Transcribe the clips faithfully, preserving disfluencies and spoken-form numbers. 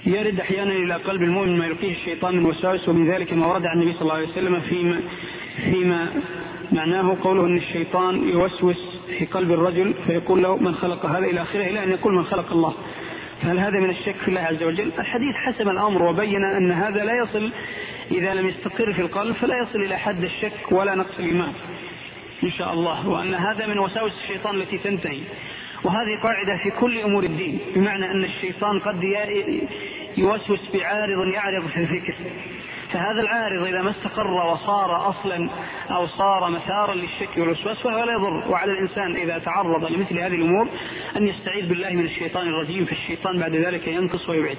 يرد أحيانا إلى قلب المؤمن ما يلقيه الشيطان من وساوس، ومن ذلك ما ورد عن النبي صلى الله عليه وسلم فيما, فيما معناه قوله أن الشيطان يوسوس في قلب الرجل فيقول له من خلق هذا إلى آخره، إلى أن يقول من خلق الله. فهل هذا من الشك في الله عز وجل؟ الحديث حسم الأمر وبين أن هذا لا يصل إذا لم يستقر في القلب، فلا يصل إلى حد الشك ولا نقص الإيمان إن شاء الله، وأن هذا من وساوس الشيطان التي تنتهي. وهذه قاعدة في كل أمور الدين، بمعنى أن الشيطان قد يوسوس بعارض يعرض في الفكر، فهذا العارض إذا ما استقر وصار أصلا أو صار مثارا للشك والوسواس فهو لا يضر. وعلى الإنسان إذا تعرض لمثل هذه الأمور أن يستعيذ بالله من الشيطان الرجيم، فالشيطان بعد ذلك ينقص ويبعد.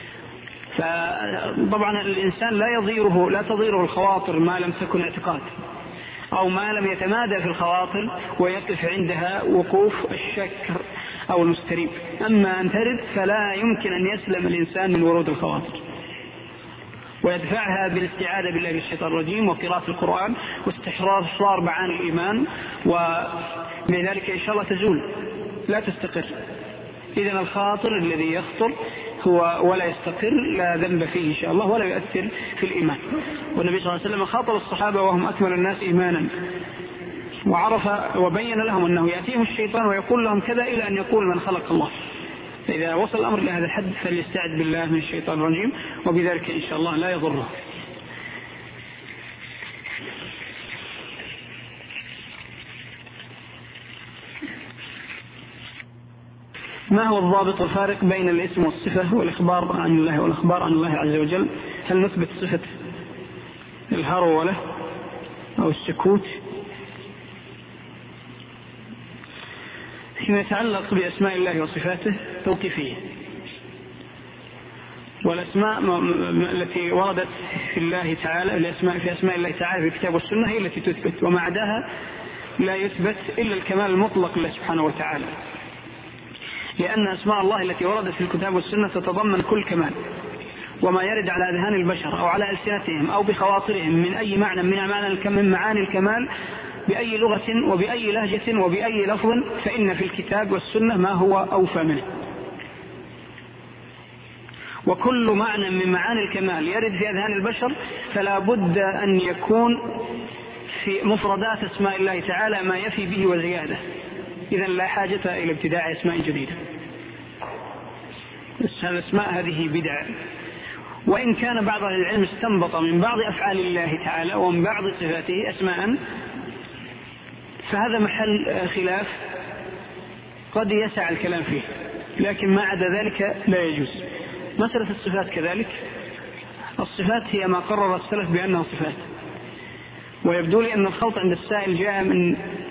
فطبعا الإنسان لا يضيره لا تضيره الخواطر ما لم تكن اعتقاد، أو ما لم يتمادى في الخواطر ويقف عندها وقوف الشك أو المستريب. أما أن ترد فلا يمكن أن يسلم الإنسان من ورود الخواطر، ويدفعها بالاستعاذة بالله من الشيطان الرجيم وقراءة القرآن واستحضار معاني الإيمان، وبذلك إن شاء الله تزول لا تستقر. إذن الخاطر الذي يخطر هو ولا يستقر لا ذنب فيه إن شاء الله ولا يؤثر في الإيمان. والنبي صلى الله عليه وسلم خاطب الصحابة وهم أكمل الناس إيمانا، وعرف وبين لهم أنه يأتيهم الشيطان ويقول لهم كذا إلى أن يقول من خلق الله. فإذا وصل الأمر إلى هذا الحد فليستعذ بالله من الشيطان الرجيم، وبذلك إن شاء الله لا يضره. ما هو الضابط والفارق بين الاسم والصفة والإخبار عن الله والإخبار عن الله عز وجل؟ هل نثبت صفة الهرولة أو السكوت؟ فيما يتعلق بأسماء الله وصفاته توقيفية، والأسماء التي وردت في الله تعالى الأسماء في أسماء الله تعالى في الكتاب والسنة هي التي تثبت، وما عداها لا يثبت إلا الكمال المطلق لله سبحانه وتعالى، لأن أسماء الله التي وردت في الكتاب والسنة تتضمن كل كمال، وما يرد على أذهان البشر أو على ألسنتهم أو بخواطرهم من أي معنى من معاني الكمال بأي لغة وبأي لهجة وبأي لفظ، فإن في الكتاب والسنة ما هو أوفى منه. وكل معنى من معاني الكمال يرد في أذهان البشر فلا بد أن يكون في مفردات أسماء الله تعالى ما يفي به وزيادة، إذن لا حاجة إلى ابتداع أسماء جديدة. الأسماء هذه بدعة، وإن كان بعض أهل العلم استنبط من بعض أفعال الله تعالى ومن بعض صفاته أسماء، فهذا محل خلاف قد يسع الكلام فيه، لكن ما عدا ذلك لا يجوز. مسألة الصفات كذلك، الصفات هي ما قرر السلف بأنها صفات، ويبدو لي أن الخلط عند السائل جاء من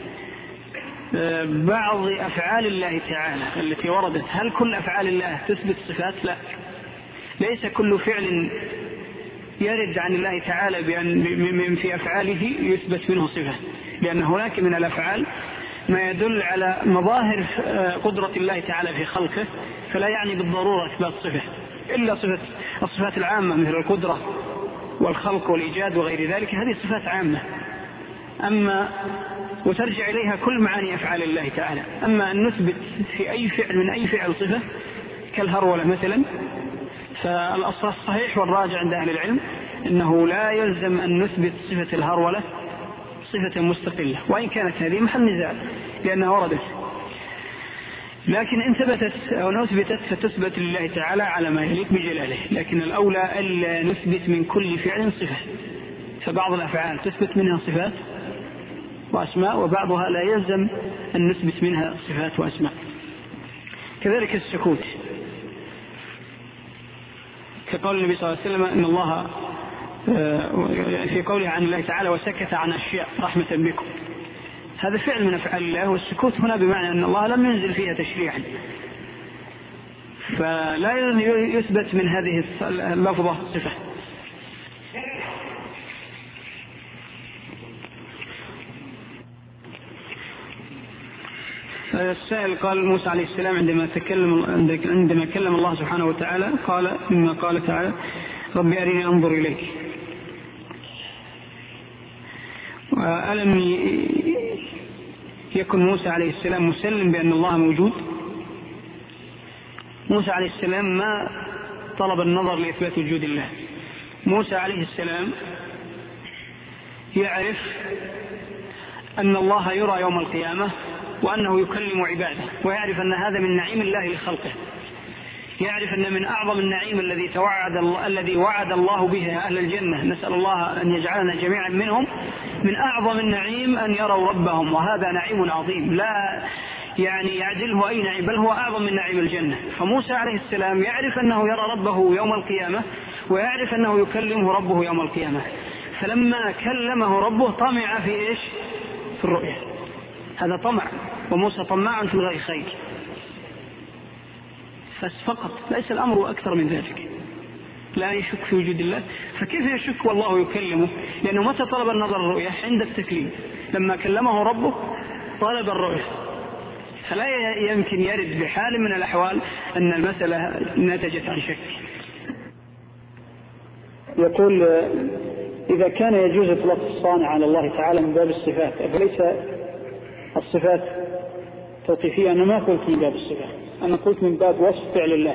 بعض أفعال الله تعالى التي وردت. هل كل أفعال الله تثبت صفات؟ لا، ليس كل فعل يرد عن الله تعالى بأن في أفعاله يثبت منه صفة، لأن هناك من الأفعال ما يدل على مظاهر قدرة الله تعالى في خلقه، فلا يعني بالضرورة إثبات صفة، إلا صفة الصفات العامة مثل القدرة والخلق والإيجاد وغير ذلك، هذه صفات عامة، أما وترجع إليها كل معاني أفعال الله تعالى. أما أن نثبت في أي فعل من أي فعل صفة كالهرولة مثلا، فالصحيح والراجع عند أهل العلم أنه لا يلزم أن نثبت صفة الهرولة صفة مستقلة، وإن كانت هذه محل نزاع لأنها وردت، لكن إن ثبتت أو نثبتت فتثبت لله تعالى على ما يليق بجلاله. لكن الأولى ألا نثبت من كل فعل صفة، فبعض الأفعال تثبت منها صفات وأسماء، وبعضها لا يلزم أن نثبت منها صفات وأسماء. كذلك السكوت، كقول النبي صلى الله عليه وسلم إن الله في قوله عن الله تعالى وسكت عن أشياء رحمة بكم، هذا فعل من أفعال الله، والسكوت هنا بمعنى أن الله لم ينزل فيها تشريعا، فلا يثبت من هذه اللفظة صفة. السائل قال موسى عليه السلام عندما تكلم عندما كلم الله سبحانه وتعالى قال مما قال تعالى رب أرني أنظر إليك، وألم يكن موسى عليه السلام مسلم بأن الله موجود؟ موسى عليه السلام ما طلب النظر لإثبات وجود الله. موسى عليه السلام يعرف أن الله يرى يوم القيامة وأنه يكلم عباده، ويعرف أن هذا من نعيم الله لخلقه. يعرف أن من أعظم النعيم الذي توعد الله الذي وعد الله به أهل الجنة، نسأل الله أن يجعلنا جميعا منهم، من أعظم النعيم أن يروا ربهم، وهذا نعيم عظيم لا يعني يعدله أي نعيم، بل هو أعظم من نعيم الجنة. فموسى عليه السلام يعرف أنه يرى ربه يوم القيامة، ويعرف أنه يكلمه ربه يوم القيامة، فلما كلمه ربه طمع في إيش؟ في الرؤية. هذا طمع، وموسى طماع في الغير خير فقط، ليس الأمر أكثر من ذلك. لا يشك في وجود الله، فكيف يشك والله يكلمه؟ لأنه متى طلب النظر الرؤية؟ عند التكليم، لما كلمه ربه طلب الرؤية، فلا يمكن يرد بحال من الأحوال أن المسألة نتجت عن شك. يقول إذا كان يجوز إطلاق الصانع على الله تعالى من باب الصفات، فليس الصفات توقيفية؟ أنا ما قلت من باب الصفات، أنا قلت من باب وصف فعل الله،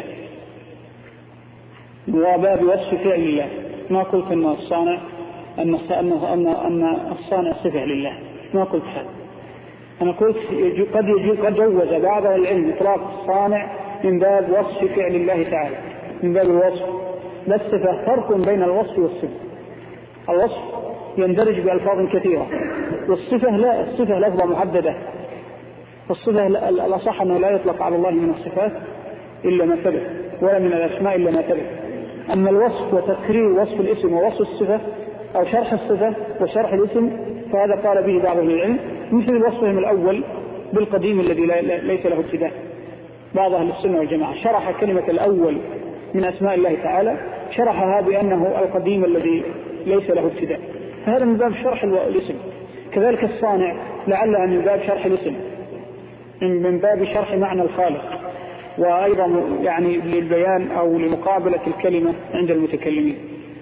وباب وصف فعل الله. ما قلت أن الصانع أن أن أن الصانع صفة لله، ما قلت هذا. أنا قلت قد يجوز قد جوز بعض العلم إطلاق الصانع من باب وصف فعل الله تعالى، من باب الوصف. لا الصفة، فرق بين الوصف والصفة. الوصف يندرج بألفاظ كثيرة، والصفة لا، الصفة لفظة محددة. الصفة الأصح أنه لا يطلق على الله من الصفات إلا ما ثبت، ولا من الأسماء إلا ما ثبت. أما الوصف وتقرير وصف الاسم ووصف الصفة، أو شرح الصفة وشرح الاسم، فهذا قال به بعض أهل العلم، مثل وصفهم الأول بالقديم الذي ليس له ابتداء. بعض أهل السنة والجماعة شرح كلمة الأول من أسماء الله تعالى، شرحها بأنه القديم الذي ليس له ابتداء، فهذا من باب شرح الاسم. كذلك الصانع لعل أن من باب شرح الاسم، من باب شرح معنى الخالق، وأيضا يعني للبيان أو لمقابلة الكلمة عند المتكلمين.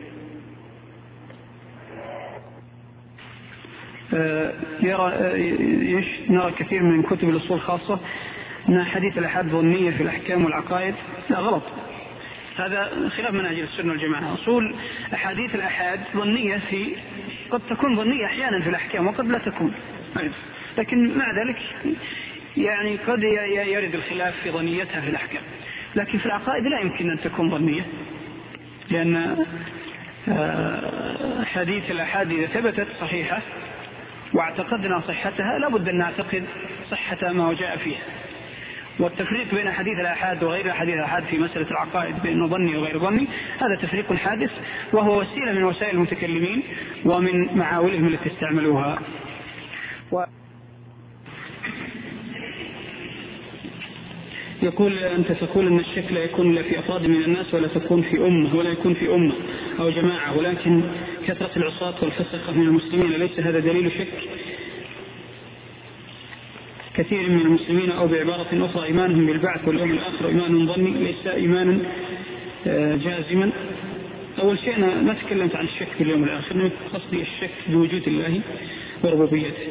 يرى نرى كثير من كتب الأصول خاصة أن حديث الأحاد ظنية في الأحكام والعقائد. لا، غلط، هذا خلاف منهج السنة والجماعة. أصول أحاديث الأحاد ظنية، في قد تكون ظنية أحيانا في الأحكام وقد لا تكون، لكن مع ذلك يعني قد يرد الخلاف في ظنيتها في الأحكام. لكن في العقائد لا يمكن أن تكون ظنية، لأن حديث الأحاد إذا ثبتت صحيحة واعتقدنا صحتها لابد أن نعتقد صحة ما جاء فيها. والتفريق بين حديث الآحاد وغير حديث الآحاد في مسألة العقائد بأنه ظني وغير ظني هذا تفريق حادث، وهو وسيلة من وسائل المتكلمين ومن معاولهم التي استعملوها. و... يقول أنت تقول أن الشك لا يكون إلا في أفراد من الناس، ولا تكون في أمة، ولا يكون في أمة أو جماعة، ولكن كثرة العصاة والفسقة من المسلمين، ليس هذا دليل شك كثير من المسلمين؟ أو بعبارة أخرى إيمانهم بالبعث واليوم الآخر إيمان ظني ليس إيمانا جازما. أول شيء أنا ما تكلمت عن الشك باليوم الآخر، قصدي الشك بوجود الله وربوبيته.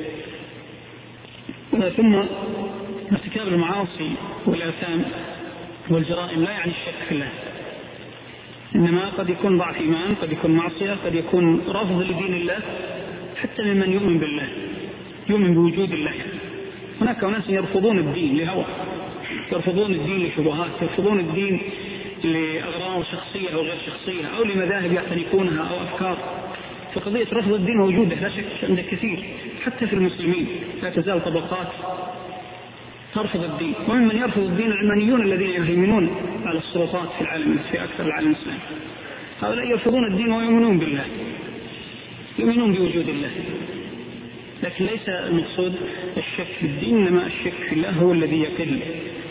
ثم ارتكاب المعاصي والآثام والجرائم لا يعني الشك في الله، إنما قد يكون ضعف إيمان، قد يكون معصية، قد يكون رفض لدين الله، حتى ممن يؤمن بالله، يؤمن بوجود الله. هناك ناس يرفضون الدين لهوى، يرفضون الدين لشبهات، يرفضون الدين لأغراض شخصية أو غير شخصية، أو لمذاهب يعتنقونها أو أفكار. فقضية رفض الدين موجودة لا شك عند كثير، حتى في المسلمين لا تزال طبقات ترفض الدين. وممن يرفض الدين العلمانيون الذين يهيمنون على السلطات في العالم، في أكثر العالم الإسلامي، هؤلاء يرفضون الدين ويؤمنون بالله، يؤمنون بوجود الله. لكن ليس المقصود الشك في الدين، إنما الشك في الله هو الذي يقل.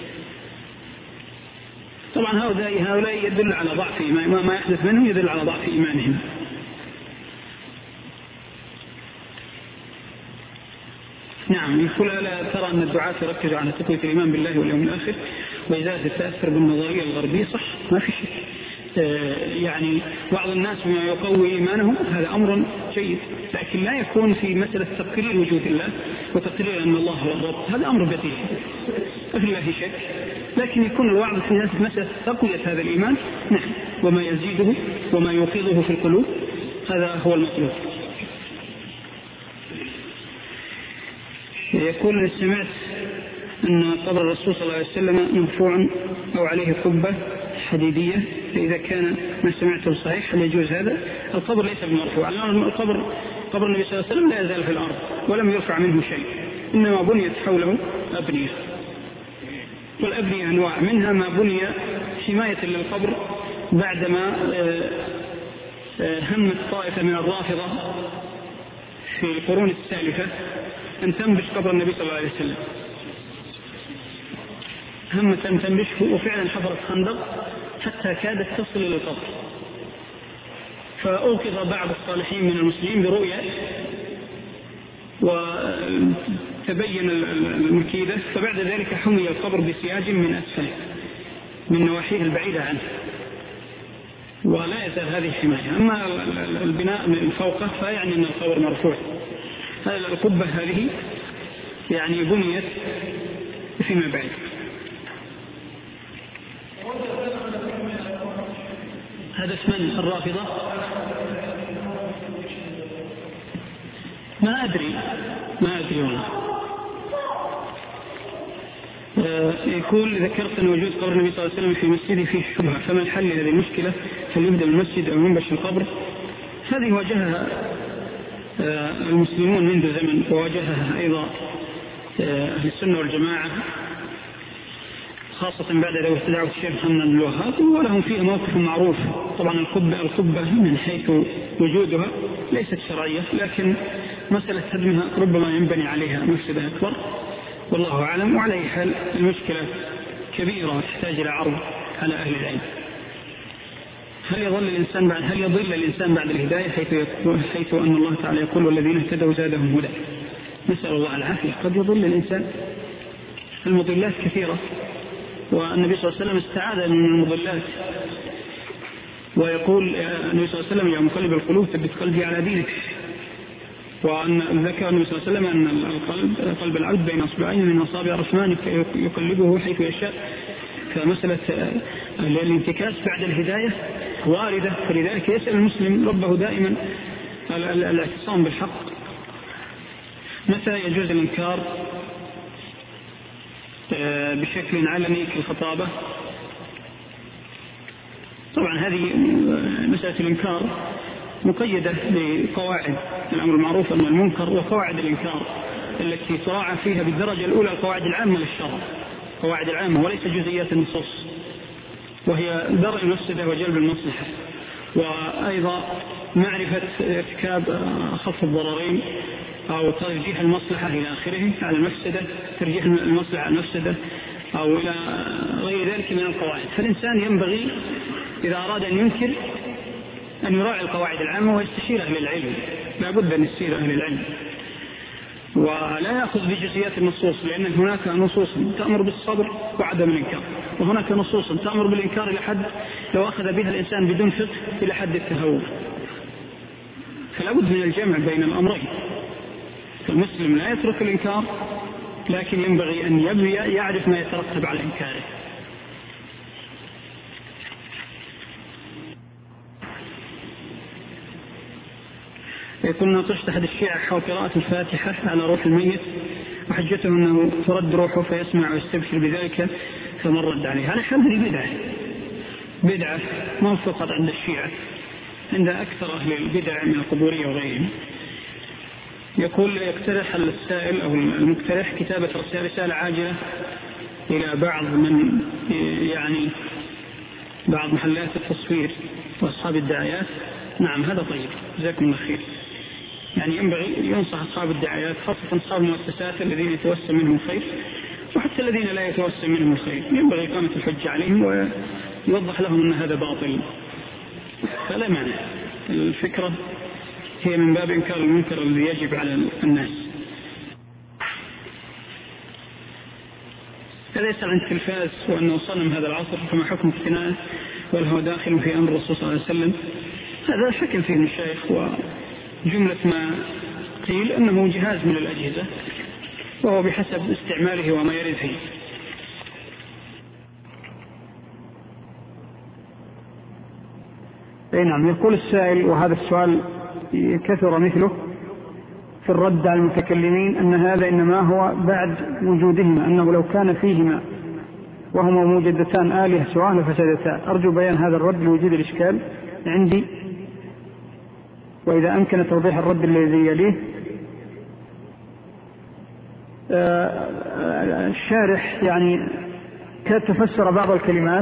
طبعا هؤلاء هؤلاء يدل على ضعف إيمان، ما يحدث منهم يدل على ضعف إيمانهم. نعم، يقول ألا ترى أن الدعاة يركزوا على تقوية الإيمان بالله واليوم الآخر وإزالة التأثر بالنظرية الغربية؟ صح، ما في شك. يعني بعض الناس بما يقوي إيمانهم هذا أمر جيد، لكن لا يكون في مسألة تقرير وجود الله وتقرير أن الله هو الرب، هذا أمر بديهي. وفي الله شك، لكن يكون الوعظ في هذه المسألة تقوية هذا الإيمان، نعم، وما يزيده وما يوقظه في القلوب، هذا هو المطلوب. يقول سمعت أن قبر الرسول صلى الله عليه وسلم مرفوع أو عليه قبة حديدية، فإذا كان ما سمعته صحيح هل يجوز هذا؟ القبر ليس بمرفوع، القبر قبر النبي صلى الله عليه وسلم لا يزال في الأرض ولم يرفع منه شيء، إنما بنيت حوله أبنية، والأبنية أنواع، منها ما بني حماية للقبر بعدما همت طائفة من الرافضة في القرون السالفة أن تنبش قبر النبي صلى الله عليه وسلم، همت أن تنبش، وفعلا حفرت خندق حتى كادت تصل إلى القبر، فأوقظ بعض الصالحين من المسلمين برؤية وتبين المكيدة، فبعد ذلك حمي القبر بسياج من أسفله من نواحيه البعيدة عنه، ولا يزال هذه الحماية. أما البناء من فوقه فيعني أن القبر مرفوع. هذه القبة هذه يعني بنيت فيما بعد. هذا اسم الرافضة ما أدري ما أدري والله. يقول ذكرت أن وجود قبر النبي صلى الله عليه وسلم في مسجده فيه شبهة، فما الحل لهذه المشكلة؟ هل يهدم المسجد أو ينبش القبر؟ هذه واجهها المسلمون منذ زمن، وواجهها أيضا أهل السنة والجماعة خاصة بعد دعوة الشيخ محمد بن الوهاب، ولهم فيها موقف معروف. طبعا القبة القبة من حيث وجودها ليست شرعية، لكن مسألة هدمها ربما ينبني عليها مفسدة أكبر، والله أعلم. وعلى أي حال المشكلة كبيرة وتحتاج إلى عرض على أهل العلم. هل يضل الإنسان بعد هل يضل الإنسان بعد الهداية، حيث حيث أن الله تعالى يقول والذين اهتدوا زادهم هدى؟ نسأل الله العافية. قد يضل الإنسان، المضلات كثيرة، والنبي صلى الله عليه وسلم استعاذ من المضلات، ويقول النبي صلى الله عليه وسلم يا مقلب القلوب ثبت قلبي على دينك. وأن ذكر النبي صلى الله عليه وسلم أن القلب قلب العبد بين أصبعين من أصابع الرحمن يقلبه حيث يشاء. فمسألة الانتكاس بعد الهداية واردة، فلذلك يسأل المسلم ربه دائما الاعتصام بالحق. متى يجوز الإنكار بشكل علني كالخطابة؟ طبعا هذه مسألة الإنكار مقيدة بقواعد الأمر المعروف أن المنكر، وقواعد الإنكار التي تراعى فيها بالدرجة الأولى القواعد العامة للشرع، قواعد العامة وليس جزئيات النصوص، وهي درء المفسدة وجلب المصلحة، وأيضا معرفة ارتكاب خف الضررين أو ترجيح المصلحة إلى آخره على المفسدة، ترجيح المصلحة على المفسدة أو إلى غير ذلك من القواعد. فالإنسان ينبغي إذا أراد أن ينكر أن يراعي القواعد العامة ويستشير أهل العلم، لا بد أن يستشير أهل العلم ولا يأخذ بجزئيات النصوص، لأن هناك نصوص تأمر بالصبر وعدم الإنكار، وهناك نصوص تأمر بالإنكار إلى حد لو أخذ بها الإنسان بدون فقه إلى حد التهور. فلا بد من الجمع بين الأمرين. فالمسلم لا يترك الإنكار، لكن ينبغي أن يبني يعرف ما يترتب على إنكاره. يقول ناقشت أحد الشيعة حول قراءة الفاتحة على روح الميت، وحجته أنه ترد روحه فيسمع ويستبشر بذلك، فمن رد عليه. على حال هذه بدعة بدعة ما فقط عند الشيعة، عند أكثر أهل البدع من القبورية وغيرهم. يقول يقترح السائل أو المقترح كتابة رسالة عاجلة إلى بعض من يعني بعض محلات التصوير وأصحاب الدعايات. نعم هذا طيب، جزاكم الله خير. يعني ينبغي ينصح أصحاب الدعايات خاصة أصحاب المؤسسات الذين يتوسم منهم خير، وحتى الذين لا يتوسم منهم الخير ينبغي إقامة الحجة عليهم ويوضح لهم أن هذا باطل. فلا معنى، الفكرة هي من باب إنكار المنكر الذي يجب على الناس. هذا يسأل عن التلفاز وأنه صنم هذا العصر، فما حكم اقتناءه وهل هو داخل في أمر الرسول صلى الله عليه وسلم؟ هذا شك فيه المشايخ، وجملة ما قيل أنه جهاز من الأجهزة، وهو بحسب استعماله وما يرد فيه. أي نعم. يقول السائل، وهذا السؤال كثر مثله في الرد على المتكلمين، أن هذا إنما هو بعد وجودهما، أنه لو كان فيهما وهما موجودتان آلهة سواء لفسدتا. أرجو بيان هذا الرد لوجود الإشكال عندي، وإذا أمكن توضيح الرد الذي يليه. الشارح يعني تفسر بعض الكلمات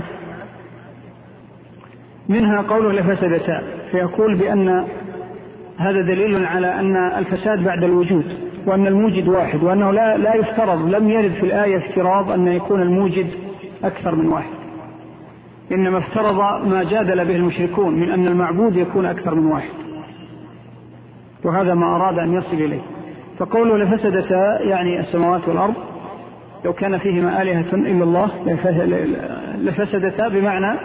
منها قوله لفسدتا، فيقول بأن هذا دليل على أن الفساد بعد الوجود، وأن الموجد واحد، وأنه لا, لا يفترض، لم يرد في الآية افتراض أن يكون الموجد أكثر من واحد، إنما افترض ما جادل به المشركون من أن المعبود يكون أكثر من واحد، وهذا ما أراد أن يصل إليه. فقوله لفسدتا يعني السماوات والأرض لو كان فيهما آلهة إلا الله لفسدتا، بمعنى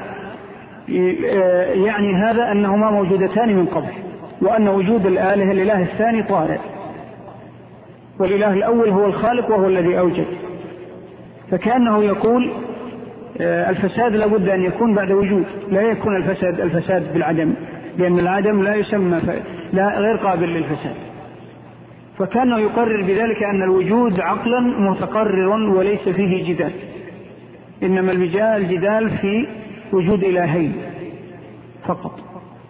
يعني هذا أنهما موجودتان من قبل، وأن وجود الآلهة الإله الثاني طارئ، والإله الأول هو الخالق وهو الذي أوجد. فكأنه يقول الفساد لابد أن يكون بعد وجود، لا يكون الفساد الفساد بالعدم، لأن العدم لا يسمى لا غير قابل للفساد. فكانه يقرر بذلك أن الوجود عقلا متقرر وليس فيه جدال، إنما الجدال في وجود إلهين فقط،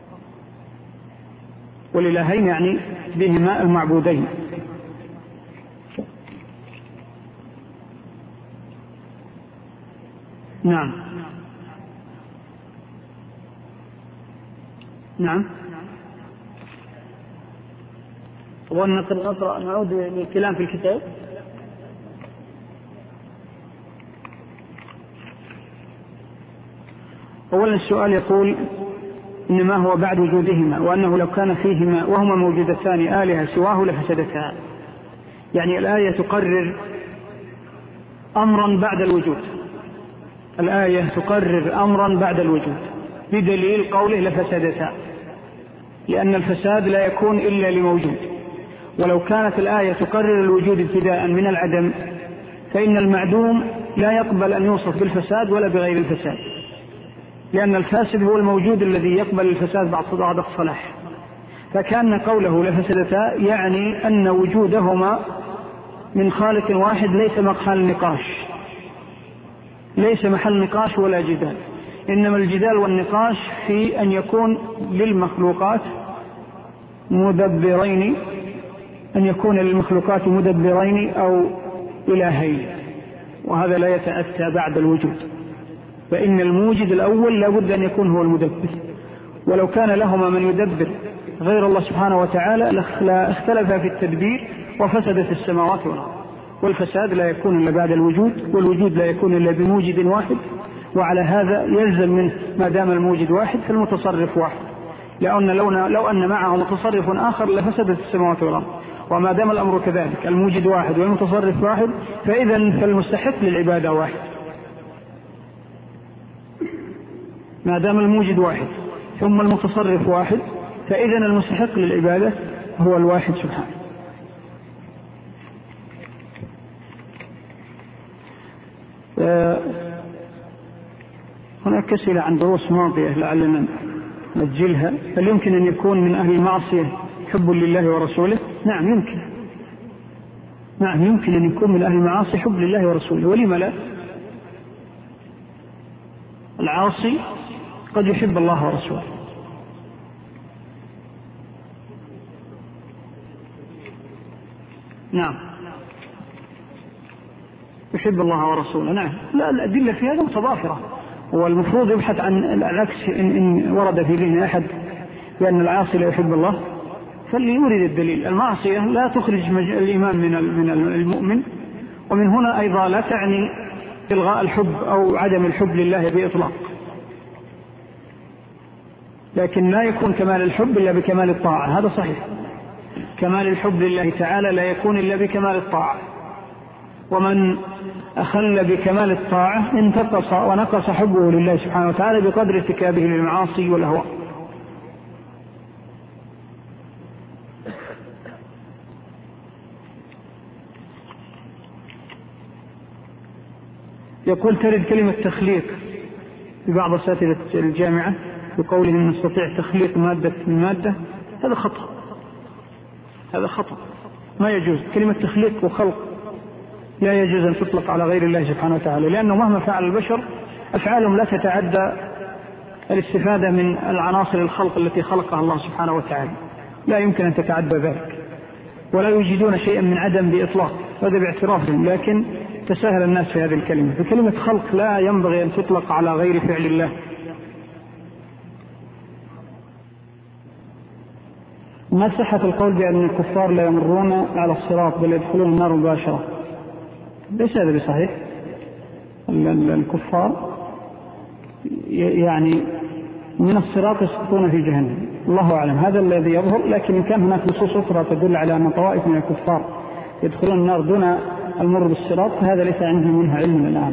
والإلهين يعني بهما المعبودين. نعم نعم. ونقرأ نعود للكلام في الكتاب. أولا السؤال يقول إنما هو بعد وجودهما، وأنه لو كان فيهما وهما موجودتان آلهة سواه لفسدتا. يعني الآية تقرر أمرا بعد الوجود، الآية تقرر أمرا بعد الوجود بدليل قوله لفسدتا، لأن الفساد لا يكون إلا لموجود. ولو كانت الآية تقرر الوجود ابتداء من العدم فإن المعدوم لا يقبل أن يوصف بالفساد ولا بغير الفساد، لأن الفاسد هو الموجود الذي يقبل الفساد بعد الصلاح. فكان قوله لفسدتا يعني أن وجودهما من خالق واحد ليس محل نقاش، ليس محل نقاش ولا جدال، إنما الجدال والنقاش في أن يكون للمخلوقات مدبرين، أن يكون للمخلوقات مدبرين أو إلهين، وهذا لا يتأتى بعد الوجود، فإن الموجد الأول لابد أن يكون هو المدبر. ولو كان لهما من يدبر غير الله سبحانه وتعالى لاختلف في التدبير وفسدت السماوات والأرض. والفساد لا يكون إلا بعد الوجود، والوجود لا يكون إلا بموجد واحد، وعلى هذا يلزم منه ما دام الموجد واحد فالمتصرف واحد، لأن لو, لو أن معه متصرف آخر لفسدت السماوات والأرض. وما دام الأمر كذلك الموجد واحد والمتصرف واحد فإذا فالمستحق للعبادة واحد، ما دام الموجد واحد ثم المتصرف واحد فإذا المستحق للعبادة هو الواحد سبحانه. هناك أسئلة عن دروس ماضية لعلنا نسجلها. هل يمكن أن يكون من أهل المعصية حب لله ورسوله؟ نعم يمكن، نعم يمكن أن يكون من أهل المعاصي حب لله ورسوله، ولما لا؟ العاصي قد يحب الله ورسوله. نعم يحب الله ورسوله، نعم. لا الأدلة في هذا متضافرة، والمفروض يبحث عن العكس. إن, إن ورد في ذهن أحد بأن العاصي لا يحب الله فليورد الدليل. المعصية لا تخرج الإيمان من المؤمن، ومن هنا أيضا لا تعني إلغاء الحب أو عدم الحب لله بإطلاق، لكن لا يكون كمال الحب إلا بكمال الطاعة، هذا صحيح. كمال الحب لله تعالى لا يكون إلا بكمال الطاعة، ومن أخل بكمال الطاعة انتقص ونقص حبه لله سبحانه وتعالى بقدر ارتكابه للمعاصي والأهواء. يقول ترد كلمة تخليق في بعض أساتذة الجامعة بقولهم نستطيع تخليق مادة من مادة، هذا خطأ، هذا خطأ، ما يجوز. كلمة تخليق وخلق لا يجوز أن تطلق على غير الله سبحانه وتعالى، لأنه مهما فعل البشر أفعالهم لا تتعدى الاستفادة من العناصر الخلق التي خلقها الله سبحانه وتعالى، لا يمكن أن تتعدى ذلك، ولا يوجدون شيئا من عدم بإطلاق، هذا باعترافهم. لكن تساهل الناس في هذه الكلمة، فكلمة خلق لا ينبغي أن تطلق على غير فعل الله. ما صحة القول بأن الكفار لا يمرون على الصراط بل يدخلون النار مباشرة؟ ليس هذا بصحيح. الكفار يعني من الصراط يسقطون في جهنم، الله أعلم، هذا الذي يظهر. لكن إن كان هناك نصوص أخرى تدل على أن طوائف من الكفار يدخلون النار دون المر بالصراط، فهذا ليس عندهم منها علم الآن.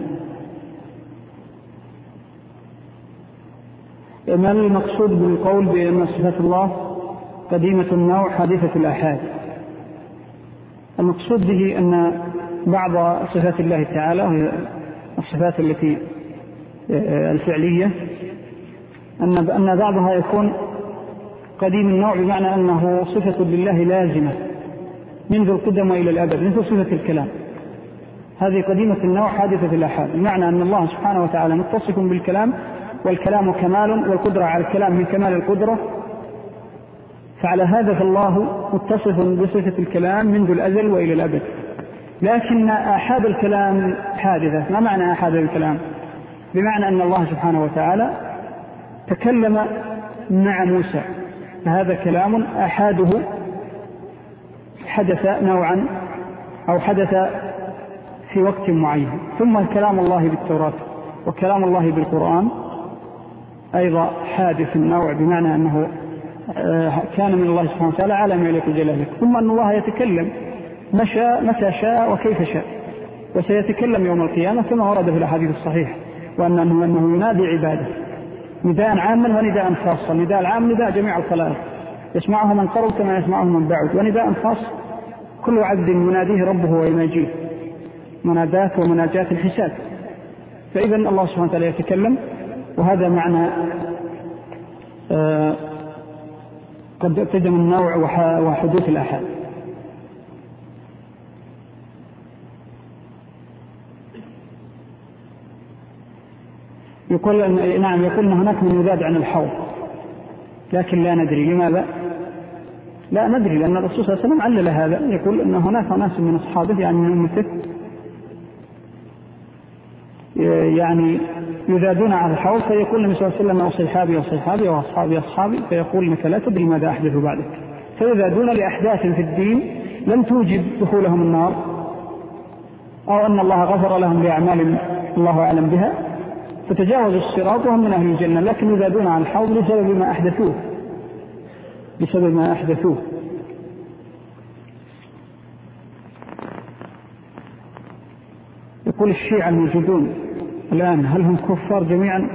ما المقصود بالقول بأن صفات الله قديمة النوع حادثة الآحاد؟ المقصود به أن بعض صفات الله تعالى الصفات التي الفعلية أن أن بعضها يكون قديم النوع بمعنى أنه صفة لله لازمة منذ القدم إلى الأبد، مثل صفة الكلام، هذه قديمة النوع حادثة الآحاد، بمعنى أن الله سبحانه وتعالى متصف بالكلام، والكلام كمال، والقدرة على الكلام من كمال القدرة، فعلى هذا فالله متصف بصفة الكلام منذ الأزل وإلى الأبد. لكن آحاد الكلام حادثة. ما معنى آحاد الكلام؟ بمعنى أن الله سبحانه وتعالى تكلم مع موسى، فهذا كلام آحاده حدث نوعا أو حدث في وقت معين. ثم كلام الله بالتوراة وكلام الله بالقرآن أيضا حادث النوع، بمعنى أنه كان من الله سبحانه وتعالى على ما يليق جلاله. ثم أن الله يتكلم متى شاء وكيف شاء، وسيتكلم يوم القيامة كما ورد في الأحاديث الصحيحة، وأنه أنه ينادي عباده نداء عاما ونداء خاصا. نداء العام نداء جميع الخلائق يسمعه من قرب كما يسمعه من بعد، ونداء خاص كل عبد يناديه ربه ويناجيه منادات ومناجات الحساب. فإذا الله سبحانه وتعالى يتكلم، وهذا معنى آه قد قدم النوع وحدوث الآحاد. يقول نعم، يقول هناك من يزاد عن الحوض، لكن لا ندري لماذا. لا ندري، لأن الرسول صلى الله عليه وسلم علل هذا، يقول أن هناك ناس من أصحابه يعني من أمته يعني يزادون على الحوض، فيقول النبي صلى الله عليه وسلم وصحابي وصحابي وأصحابي أصحابي، فيقول إنك لا تدري ماذا أحدث بعدك، فيزادون لأحداث في الدين لم توجب دخولهم النار، أو أن الله غفر لهم بأعمال الله أعلم بها فتجاوزوا الصراط وهم من أهل الجنة، لكن يزادون على الحوض بسبب ما أحدثوه بسبب ما أحدثوه يقول الشيعة الموجودون الآن هل هم كفار جميعا؟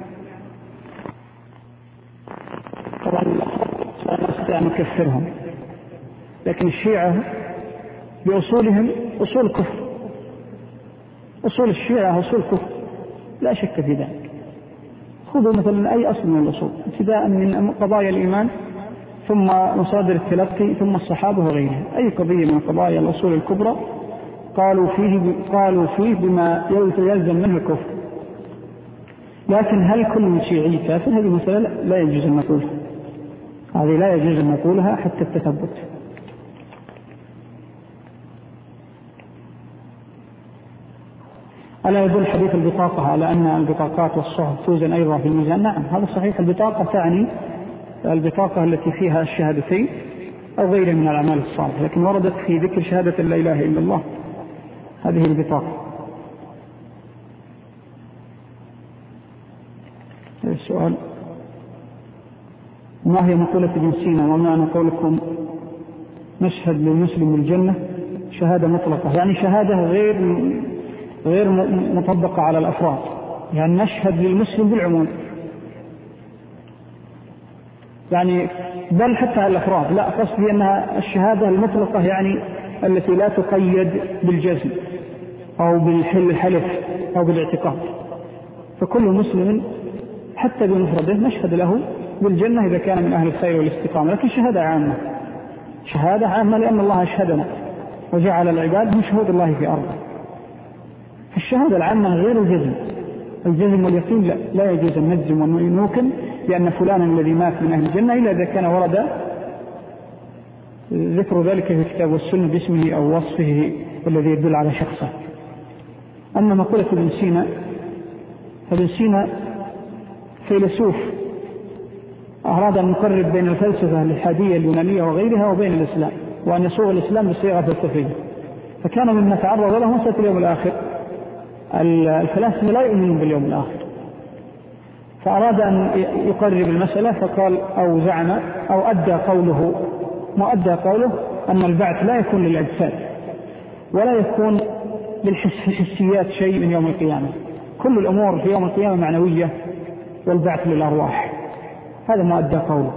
طبعا لا نستطيع أن نكفرهم، لكن الشيعة بأصولهم أصول كفر، أصول الشيعة أصول كفر لا شك في ذلك. خذوا مثلا أي أصل من الأصول ابتداء من قضايا الإيمان ثم مصادر التلقي ثم الصحابة وغيرهم، أي قضية من قضايا الأصول الكبرى قالوا فيه قالوا فيه بما يلزم منه الكفر. لكن هل كل شيعي كافر؟ هذه مسألة لا يجوز أن نقولها، هذه لا يجوز أن نقولها حتى التثبت. ألا يدل حديث البطاقة على أن البطاقات والصحف توزن أيضا في الميزان؟ نعم هذا صحيح. البطاقة تعني البطاقة التي فيها الشهادتين أو غيرها من الأعمال الصالحة، لكن وردت في ذكر شهادة لا إله إلا الله، هذه البطاقة. السؤال: ما هي مقولة ابن سينا ومعنى قولكم نشهد للمسلم بالجنة شهادة مطلقة؟ يعني شهادة غير غير مطبقة على الأفراد، يعني نشهد للمسلم بالعموم، يعني بل حتى الأفراد، لا قصدي أنها الشهادة المطلقة يعني التي لا تقيد بالجزم أو بالحلف أو بالاعتقاد، فكل مسلم حتى بمفرده نشهد له بالجنة إذا كان من أهل الخير والاستقامة، لكن شهادة عامة، شهادة عامة لأن الله أشهدنا وجعل العباد من شهود الله في أرضه. الشهادة العامة غير الجزم، الجزم واليقين لا, لا يجوز أن نجزم ونوكل بأن فلانا الذي مات من أهل الجنة إلا إذا كان ورد ذكر ذلك في الكتاب والسنة باسمه أو وصفه الذي يدل على شخصه. أما مقولة ابن سينا، ابن سينا فيلسوف أراد أن يقرب بين الفلسفة الإلحادية اليونانية وغيرها وبين الإسلام، وأن يصوغ الإسلام بصيغة فلسفية، فكان مما تعرض له مسألة اليوم الآخر. الفلاسفة لا يؤمنون باليوم الآخر، فأراد أن يقرب المسألة فقال أو زعم أو أدى قوله مؤدى قوله أن البعث لا يكون للأجساد ولا يكون للحسيات شيء من يوم القيامة، كل الأمور في يوم القيامة معنوية والبعث للأرواح، هذا مؤدى قوله.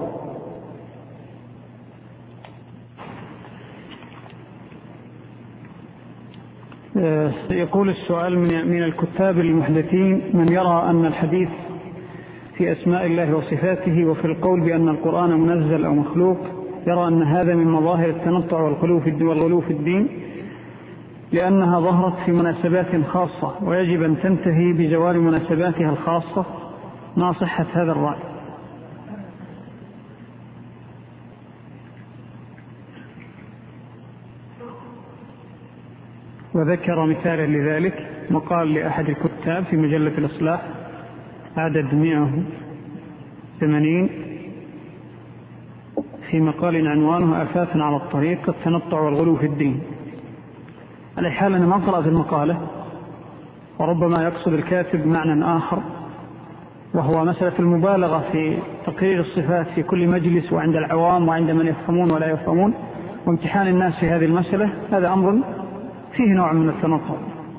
يقول السؤال من الكتاب المحدثين: من يرى أن الحديث في أسماء الله وصفاته وفي القول بأن القرآن منزل أو مخلوق يرى أن هذا من مظاهر التنطع والغلو في الدين، لأنها ظهرت في مناسبات خاصة ويجب أن تنتهي بزوال مناسباتها الخاصة. ما صحة هذا الرأي؟ وذكر مثالا لذلك مقال لأحد الكتاب في مجلة الإصلاح عدد مئة وثمانين في مقال عنوانه آفات على الطريق: التنطع والغلو في الدين. على حال أنا ما قرأت المقالة، وربما يقصد الكاتب معنى آخر، وهو مسألة المبالغة في تقرير الصفات في كل مجلس وعند العوام وعند من يفهمون ولا يفهمون، وامتحان الناس في هذه المسألة. هذا أمر فيه نوع من التنطع.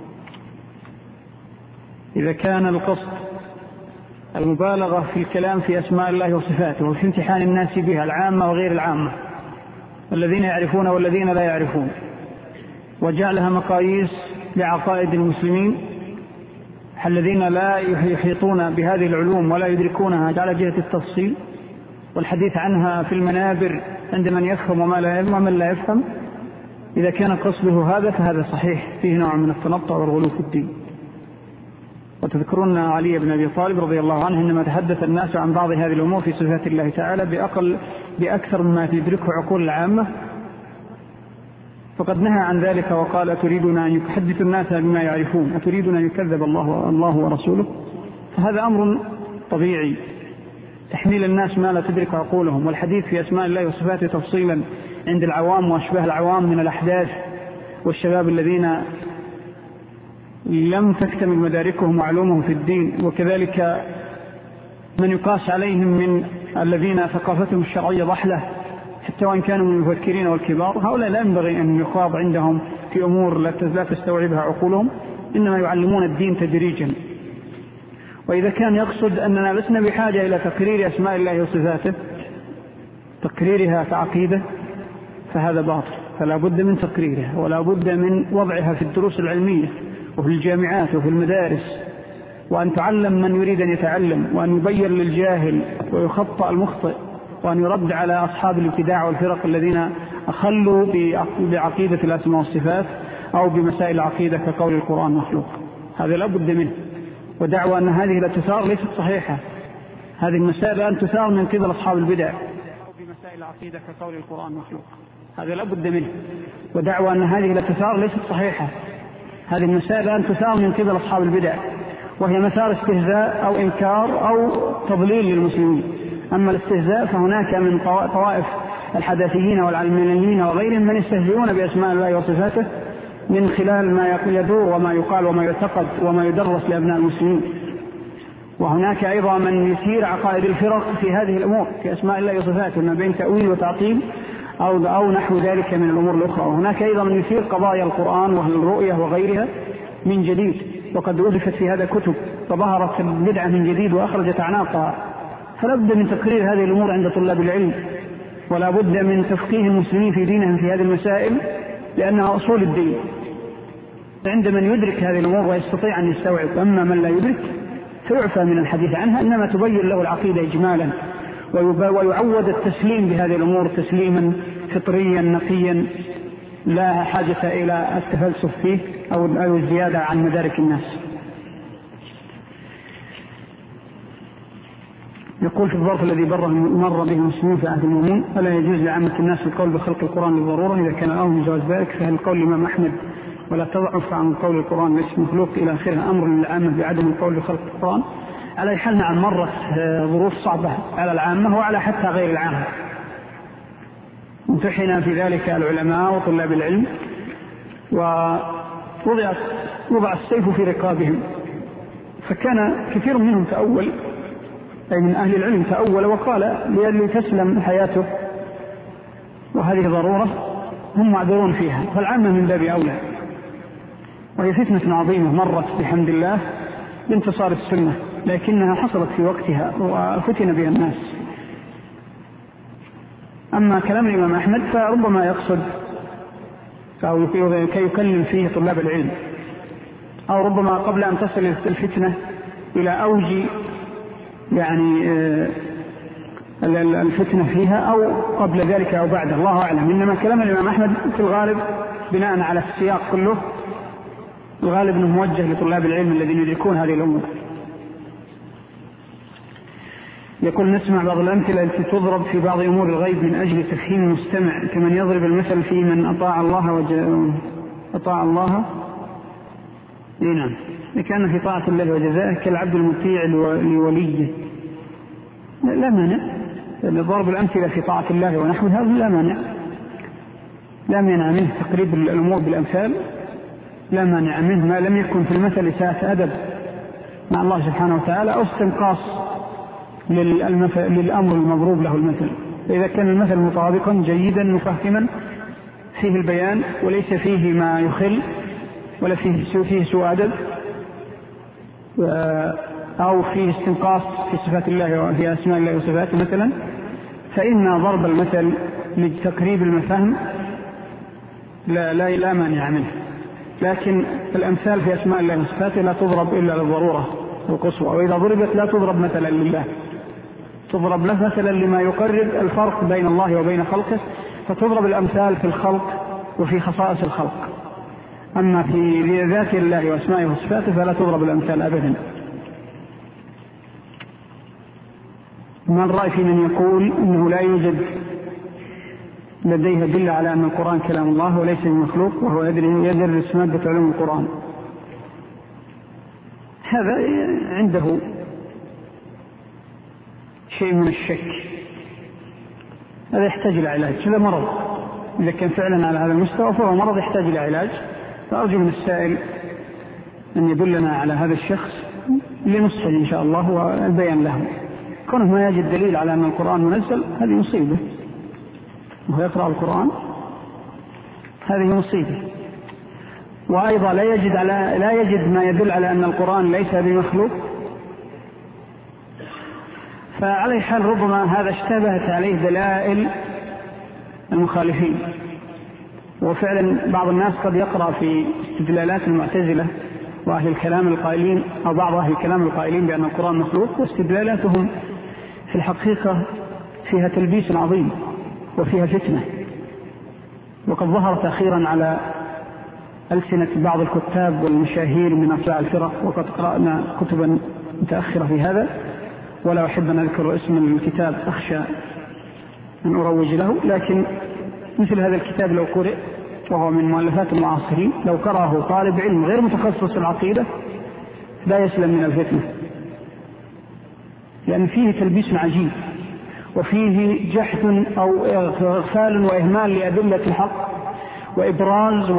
إذا كان القصد المبالغة في الكلام في أسماء الله وصفاته وفي امتحان الناس بها العامة وغير العامة، الذين يعرفون والذين لا يعرفون، وجعلها مقاييس لعقائد المسلمين الذين لا يحيطون بهذه العلوم ولا يدركونها على جهة التفصيل، والحديث عنها في المنابر عند من يفهم وما لا يفهم ومن لا يفهم، إذا كان قصده هذا فهذا صحيح، فيه نوع من التنطع والغلو في الدين. وتذكرون علي بن أبي طالب رضي الله عنه عندما تحدث الناس عن بعض هذه الأمور في صفات الله تعالى بأقل بأكثر مما تدركه عقول العامة، فقد نهى عن ذلك وقال: أتريدون أن يحدث الناس بما يعرفون، أتريدون أن يكذب الله الله ورسوله؟ فهذا أمر طبيعي، تحميل الناس ما لا تدرك عقولهم، والحديث في أسماء الله وصفاته تفصيلا عند العوام وأشباه العوام من الأحداث والشباب الذين لم تكتمل مداركهم وعلومهم في الدين، وكذلك من يقاس عليهم من الذين ثقافتهم الشرعية ضحلة حتى وإن كانوا من المفكرين والكبار. هؤلاء لا ينبغي أن يخاض عندهم في أمور لا تستوعبها عقولهم، إنما يعلمون الدين تدريجا. وإذا كان يقصد أننا لسنا بحاجة إلى تقرير أسماء الله وصفاته، تقريرها كعقيدة، فهذا باطل، فلا بد من تقريرها ولا بد من وضعها في الدروس العلمية وفي الجامعات وفي المدارس، وأن تعلم من يريد أن يتعلم، وأن يبين للجاهل ويخطأ المخطئ، وأن يرد على أصحاب الابتداع والفرق الذين أخلوا بعقيدة الأسماء والصفات أو بمسائل العقيدة كقول القرآن مخلوق. هذا لا بد منه. ودعوى أن هذه لا تثار ليست صحيحة، هذه المسائل أن تثار من قبل أصحاب البدع أو بمسائل العقيدة كقول القرآن مخلوق، هذا لا بد منه. ودعوى أن هذه لا تثار ليست صحيحة، هذه المسائل أن تثار من قبل أصحاب البدع، وهي مثار استهزاء أو إنكار أو تضليل للمسلمين. أما الاستهزاء فهناك من طوائف الحداثيين والعلمانيين وغيرهم من يستهزئون بأسماء الله وصفاته من خلال ما يدور وما يقال وما يعتقد وما يدرس لأبناء المسلمين. وهناك أيضا من يثير عقائد الفرق في هذه الأمور في أسماء الله وصفاته ما بين تأويل وتعطيل أو, أو نحو ذلك من الأمور الأخرى. وهناك أيضا من يثير قضايا القرآن والرؤية وغيرها من جديد، وقد ألفت في هذا كتب فظهرت البدعة من جديد وأخرجت أعناقها. فلا بد من تقرير هذه الأمور عند طلاب العلم، ولا بد من تفقيه المسلمين في دينهم في هذه المسائل، لأنها أصول الدين. عند من يدرك هذه الأمور ويستطيع أن يستوعب، أما من لا يدرك فيعفى من الحديث عنها، إنما تبين له العقيدة إجمالا، ويعود التسليم بهذه الأمور تسليما فطريا نقيا لا حاجة إلى التفلسف فيه أو الزيادة عن مدارك الناس. يقول في الظرف الذي مر به المسلمين في عهد المؤمنين: ألا يجوز لعامة الناس القول بخلق القرآن للضرورة؟ إذا كان الأمر من جواز ذلك فهل القول الإمام أحمد ولا تضعف عن قول القرآن ليس مخلوق إلى آخره أمر للعامة بعدم القول بخلق القرآن؟ على حال نعم، مرت ظروف صعبة على العامة وعلى حتى غير العامة، امتحن في ذلك العلماء وطلاب العلم، ووضع وضع السيف في رقابهم، فكان كثير منهم تأول، أي من أهل العلم تأول وقال لتسلم حياته وهذه ضرورة هم معذورون فيها، فالعامة من باب أولى. وهي فتنة عظيمة مرت بحمد الله بانتصار السنة، لكنها حصلت في وقتها وفتن بها الناس. أما كلام الإمام أحمد فربما يقصد أو كي يكلم فيه طلاب العلم، أو ربما قبل أن تصل الفتنة إلى أوج يعني الفتنة فيها، أو قبل ذلك أو بعد، الله أعلم. إنما كلام الإمام أحمد في الغالب بناء على السياق كله الغالب أنه موجه لطلاب العلم الذين يدركون هذه الأمور. يقول: نسمع بعض الأمثلة التي تضرب في بعض أمور الغيب من أجل تفهيم المستمع، كمن يضرب المثل في من أطاع الله وج... أطاع الله نعم كان في طاعة الله وجزائه كالعبد المطيع لوليه. لا مانع ضرب الأمثلة في طاعة الله ونحو هذا، لا مانع لا مانع منه تقريب الأمور بالأمثال، لا مانع منه ما لم يكن في المثل إساءة أدب مع الله سبحانه وتعالى أو استنقاص للأمر المضروب له المثل. فإذا كان المثل مطابقا جيدا مفهما فيه البيان وليس فيه ما يخل ولا فيه فيه سوء أدب أو فيه استنقاص في صفات الله وفي أسماء الله وصفاته مثلا، فإن ضرب المثل لتقريب المفاهيم لا لا لا مانع منه. لكن الأمثال في أسماء الله وصفاته لا تضرب إلا للضرورة القصوى، وإذا ضربت لا تضرب مثلا لله، تضرب له مثلا لما يقرب الفرق بين الله وبين خلقه، فتضرب الأمثال في الخلق وفي خصائص الخلق. أما في ذات الله وأسمائه وصفاته فلا تضرب الأمثال أبدا. ما الرأي في من يقول إنه لا يوجد لديه دليل على أن القرآن كلام الله وليس بمخلوق، وهو يدرس مادة علوم القرآن؟ هذا عنده شيء من الشك، هذا يحتاج إلى علاج، هذا مرض. إذا كان فعلا على هذا المستوى فهو مرض يحتاج إلى علاج. فأرجو من السائل أن يدلنا على هذا الشخص لنصحه إن شاء الله والبيان له. كونه ما يجد دليل على أن القرآن منزل هذه مصيبة، وهو يقرأ القرآن هذه مصيبة. وأيضا لا يجد على لا يجد ما يدل على أن القرآن ليس بمخلوق، فعلى حال ربما هذا اشتبهت عليه دلائل المخالفين. وفعلا بعض الناس قد يقرأ في استدلالات المعتزلة وأهل الكلام القائلين أو بعض أهل الكلام القائلين بأن القرآن مخلوق، واستدلالاتهم في الحقيقة فيها تلبيس عظيم وفيها فتنة. وقد ظهرت أخيرا على ألسنة بعض الكتاب والمشاهير من أطلاع الفرق، وقد قرأنا كتبا متأخرة في هذا، ولا أحب أن أذكر اسم الكتاب أخشى أن أروج له، لكن مثل هذا الكتاب لو قرأ وهو من مؤلفات المعاصرين لو قرأه طالب علم غير متخصص في العقيدة لا يسلم من الفتنة، لأن فيه تلبيس عجيب وفيه جحد أو إغفال وإهمال لأدلة الحق وإبراز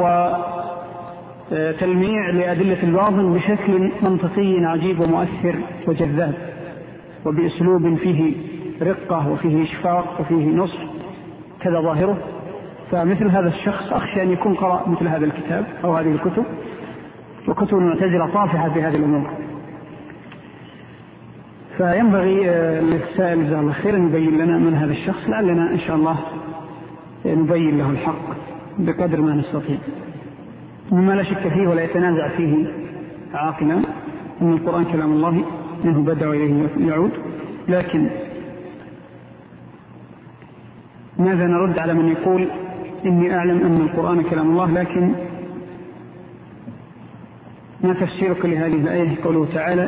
وتلميع لأدلة الباطل بشكل منطقي عجيب ومؤثر وجذاب، وبأسلوب فيه رقة وفيه إشفاق وفيه نصر كذا ظاهره. فمثل هذا الشخص أخشى أن يكون قرأ مثل هذا الكتاب أو هذه الكتب، وكتب المعتزلة طافحة في هذه الأمور. فينبغي للسائل جزاه الله خيرا يبين لنا من هذا الشخص، لعلنا إن شاء الله نبين له الحق بقدر ما نستطيع، مما لا شك فيه ولا يتنازع فيه عاقلا أن القرآن كلام الله منه بدأ وإليه يعود. لكن ماذا نرد على من يقول إني أعلم أن القرآن كلام الله، لكن ما تفسيرك لهذه الآية؟ قوله تعالى: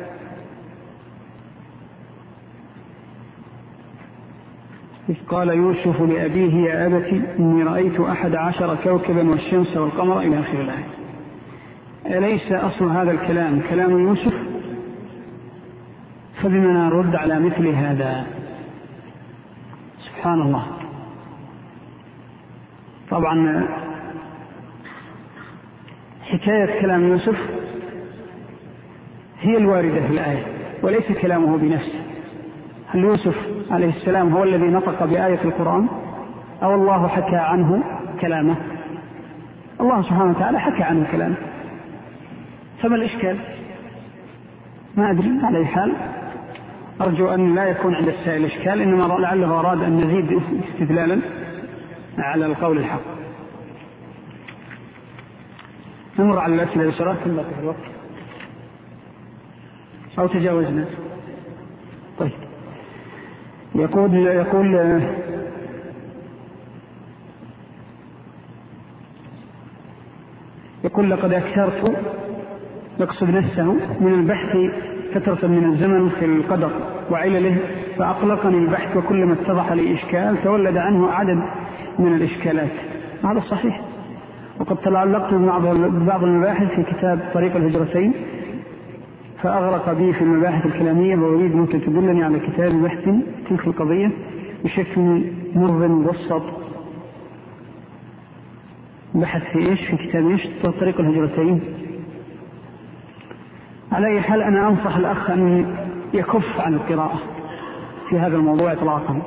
إذ قال يوسف لأبيه يا أبت إني رأيت أحد عشر كوكبا والشمس والقمر إلى آخر الآية. أليس أصل هذا الكلام كلام يوسف؟ فبما نرد على مثل هذا؟ سبحان الله. طبعا حكاية كلام يوسف هي الواردة في الآية وليس كلامه بنفسه. هل يوسف عليه السلام هو الذي نطق بآية القرآن أو الله حكى عنه كلامه؟ الله سبحانه وتعالى حكى عنه كلامه، فما الإشكال؟ ما أدري. على أي حال أرجو أن لا يكون عند السائل إشكال، إنما لعله أراد أن نزيد استدلالا على القول الحق. نمر على الأسئلة بسرعة ثم في الوقت أو تجاوزنا. طيب، يقول يقول يقول لقد أكثرت، يقصد نفسه، من البحث فترة من الزمن في القدر وعلله، فأقلقني البحث، وكلما اتضح لي إشكال تولد عنه عدد من الإشكالات. هذا صحيح، وقد تعلقت ببعض المباحث في كتاب طريق الهجرتين فأغرق بي في المباحث الكلامية، وأريد ممكن تدلني على كتاب بحث تلك القضية بشكل منظم مبسط. بحث في إيش؟ في كتاب إيش؟ طريق الهجرتين. على أي حال أنا أنصح الأخ أن يكف عن القراءة في هذا الموضوع إطلاقا،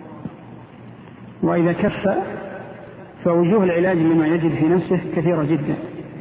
وإذا كف فوجوه العلاج لما يجد في نفسه كثيرة جدا،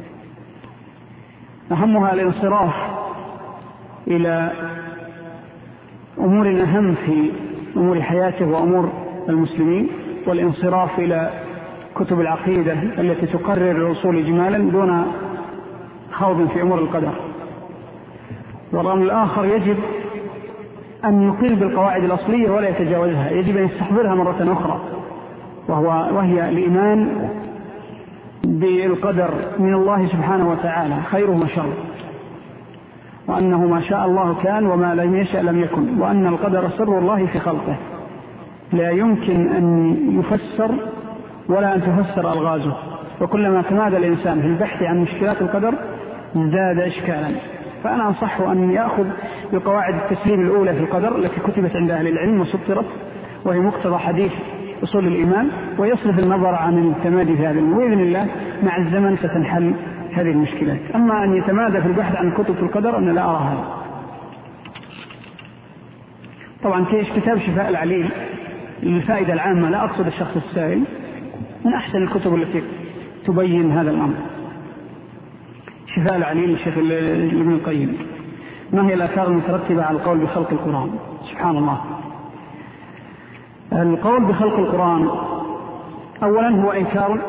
أهمها الانصراف إلى أمور أهم في أمور حياته وأمور المسلمين، والانصراف إلى كتب العقيدة التي تقرر الأصول إجمالا دون خوض في أمور القدر. والأمر الآخر يجب أن يقيم بالقواعد الأصلية ولا يتجاوزها، يجب أن يستحضرها مرة أخرى، وهو وهي الإيمان بالقدر من الله سبحانه وتعالى خيره وشره، وأنه ما شاء الله كان وما لم يشأ لم يكن، وأن القدر سر الله في خلقه لا يمكن أن يفسر ولا أن تفسر ألغازه. وكلما تمادى الإنسان في البحث عن مشكلات القدر ازداد إشكالا. فأنا أنصحه أن يأخذ بقواعد التسليم الأولى في القدر التي كتبت عند أهل العلم وسطرت، وهي مقتضى حديث أصول الإيمان، ويصرف النظر عن التمادي في هذا، وبإذن الله مع الزمن ستنحل هذه المشكلات. أما أن يتمادى في البحث عن كتب في القدر أنا لا أرى هذا. طبعا في كتاب شفاء العليل للفائدة العامة، لا أقصد الشخص السائل، من أحسن الكتب التي تبين هذا الأمر. شفاء العليل للشيخ ابن القيم. ما هي الآثار المترتبة على القول بخلق القرآن؟ سبحان الله. القول بخلق القرآن أولا هو إنكار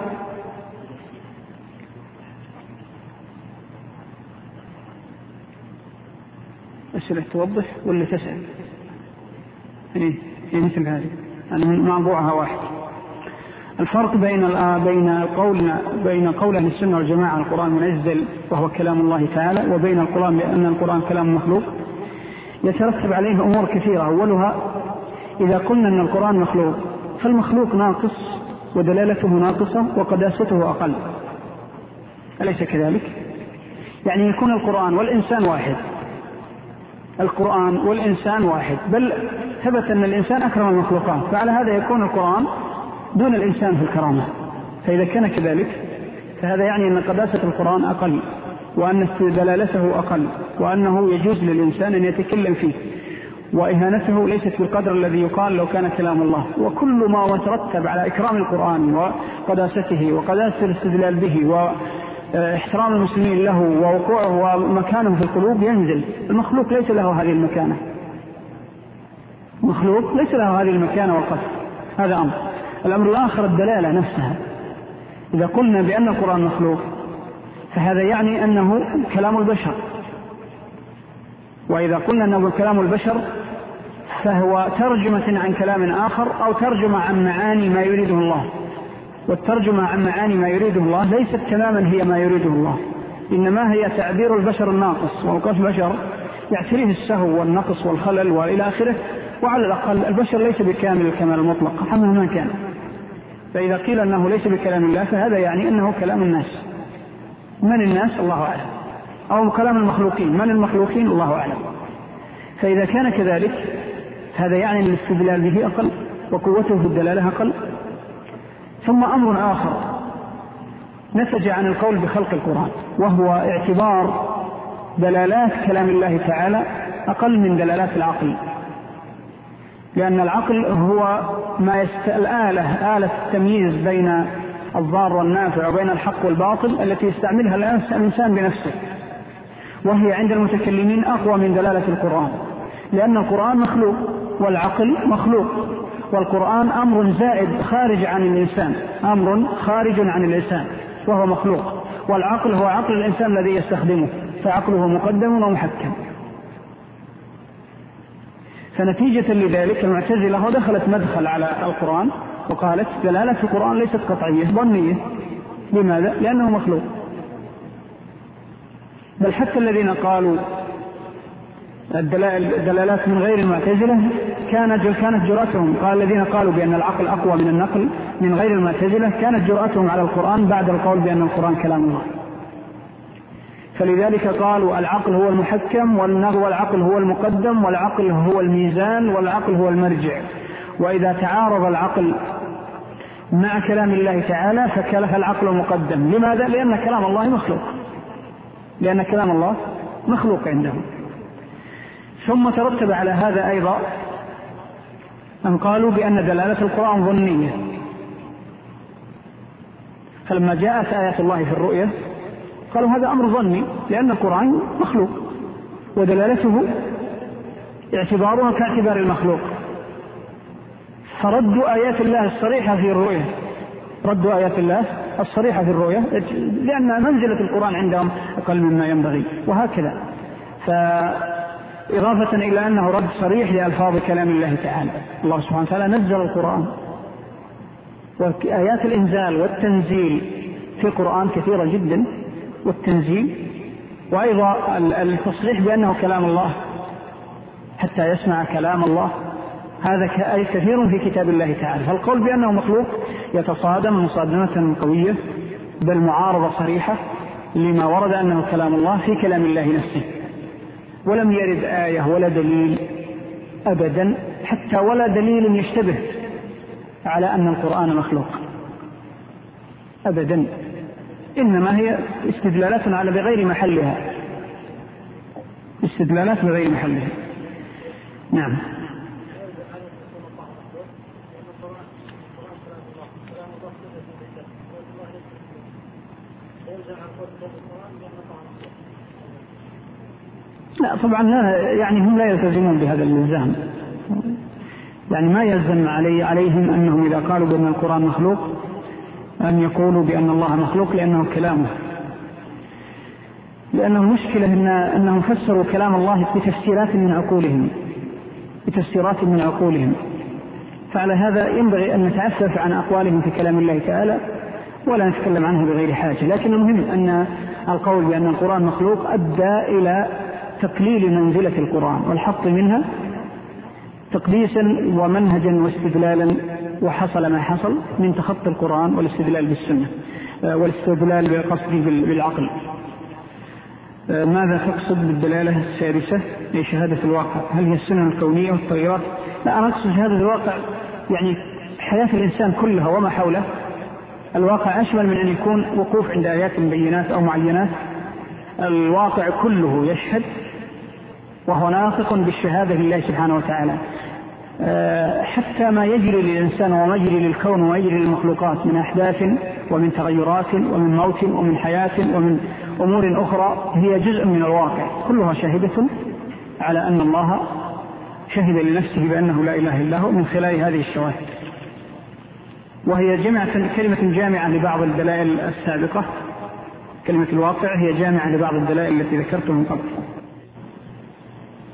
أسئلة توضح ولا تسأل؟ إيه مثل هذه يعني موضوعها واحد. الفرق بين بين قولنا بين قول أهل السنة والجماعة القرآن منزل وهو كلام الله تعالى، وبين القرآن بأن القرآن كلام مخلوق يترتب عليه أمور كثيرة. أولها إذا قلنا أن القرآن مخلوق فالمخلوق ناقص ودلالته ناقصة وقداسته أقل، أليس كذلك؟ يعني يكون القرآن والإنسان واحد، القرآن والإنسان واحد، بل ثبت أن الإنسان أكرم المخلوقات، فعلى هذا يكون القرآن دون الإنسان في الكرامة. فإذا كان كذلك فهذا يعني أن قداسة القرآن أقل، وأن دلالته أقل، وأنه يجوز للإنسان أن يتكلم فيه، وإهانته ليست بالقدر الذي يقال لو كان كلام الله. وكل ما يترتب على إكرام القرآن وقداسته وقداسة الاستدلال به واحترام المسلمين له ووقوعه ومكانه في القلوب ينزل. المخلوق ليس له هذه المكانة، مخلوق ليس له هذه المكانة والقدر. هذا أمر. الأمر الآخر الدلالة نفسها. إذا قلنا بأن القرآن مخلوق فهذا يعني أنه كلام البشر، وإذا قلنا أنه كلام البشر فهو ترجمة عن كلام آخر أو ترجمة عن معاني ما يريده الله، والترجمة عن معاني ما يريده الله ليست تماما هي ما يريده الله، إنما هي تعبير البشر الناقص، وأوقات البشر يعتريه السهو والنقص والخلل وإلى آخره، وعلى الأقل البشر ليس بكامل الكمال المطلق مهما كان. فإذا قيل أنه ليس بكلام الله فهذا يعني أنه كلام الناس. من الناس؟ الله أعلم. أو كلام المخلوقين. من المخلوقين؟ الله أعلم. فإذا كان كذلك هذا يعني الاستدلال به أقل وقوته في الدلالة أقل. ثم أمر آخر نتج عن القول بخلق القرآن، وهو اعتبار دلالات كلام الله تعالى أقل من دلالات العقل، لأن العقل هو ما يست... الآلة آلة التمييز بين الضار والنافع وبين الحق والباطل التي يستعملها الإنسان بنفسه، وهي عند المتكلمين أقوى من دلالة القرآن، لأن القرآن مخلوق والعقل مخلوق، والقرآن أمر زائد خارج عن الإنسان، أمر خارج عن الإنسان وهو مخلوق، والعقل هو عقل الإنسان الذي يستخدمه، فعقله مقدم ومحكم. فنتيجة لذلك المعتزلة دخلت مدخل على القرآن وقالت دلالة القرآن ليست قطعية ظنية. لماذا؟ لأنه مخلوق. بل حتى الذين قالوا الدلالات من غير المعتزلة كانت كانت جرأتهم، قال الذين قالوا بأن العقل أقوى من النقل من غير المعتزلة كانت جرأتهم على القرآن بعد القول بأن القرآن كلام الله. فلذلك قالوا العقل هو المحكم، والعقل هو المقدم، والعقل هو الميزان، والعقل هو المرجع. وإذا تعارض العقل مع كلام الله تعالى فالعقل مقدم. لماذا؟ لأن كلام الله مخلوق، لأن كلام الله مخلوق عندهم. ثم ترتب على هذا أيضا أن قالوا بأن دلالة القرآن ظنية، فلما جاءت آيات الله في الرؤية قالوا هذا أمر ظني لأن القرآن مخلوق ودلالته اعتبارها كاعتبار المخلوق، فردوا آيات الله الصريحة في الرؤية ردوا آيات الله الصريحة في الرؤية لأن منزلة القرآن عندهم أقل مما ينبغي، وهكذا. فإضافة إلى أنه رد صريح لألفاظ كلام الله تعالى، الله سبحانه وتعالى نزل القرآن، وآيات الإنزال والتنزيل في القرآن كثيرة جدا، والتنزيل وأيضا التصريح بأنه كلام الله حتى يسمع كلام الله، هذا كثير في كتاب الله تعالى. فالقول بأنه مخلوق يتصادم مصادمة قوية بل معارضة صريحة لما ورد أنه كلام الله في كلام الله نفسه، ولم يرد آية ولا دليل أبدا حتى ولا دليل يشتبه على أن القرآن مخلوق أبدا، إنما هي استدلالات على بغير محلها، استدلالات بغير محلها. نعم. لا طبعا لا، يعني هم لا يلتزمون بهذا الالزام، يعني ما يلزم علي عليهم أنهم إذا قالوا بأن القرآن مخلوق أن يقولوا بأن الله مخلوق لأنه كلامه، لأنه المشكلة إن أنهم فسروا كلام الله بتفسيرات من عقولهم بتفسيرات من عقولهم فعلى هذا ينبغي أن نتعفف عن أقوالهم في كلام الله تعالى ولا نتكلم عنه بغير حاجة. لكن المهم أن القول بأن القرآن مخلوق أدى إلى تقليل منزلة القرآن والحط منها تقديسا ومنهجا واستدلالا، وحصل ما حصل من تخطي القرآن والاستدلال بالسنة والاستدلال بالقصد بالعقل. ماذا تقصد بالدلالة السادسة؟ هي شهادة الواقع. هل هي السنن الكونية والتغيرات؟ لا، أنا أقصد شهادة الواقع يعني حياة الإنسان كلها وما حوله. الواقع أشمل من أن يكون وقوف عند آيات بينات أو معينات، الواقع كله يشهد وهو ناطق بالشهادة لله سبحانه وتعالى. حتى ما يجري للإنسان وما يجري للكون وما يجري للمخلوقات من أحداث ومن تغيرات ومن موت ومن حياة ومن أمور أخرى هي جزء من الواقع، كلها شاهدة على أن الله شهد لنفسه بأنه لا إله إلا هو من خلال هذه الشواهد، وهي جمعة كلمة جامعة لبعض الدلائل السابقة. كلمة الواقع هي جامعة لبعض الدلائل التي ذكرتها من قبل.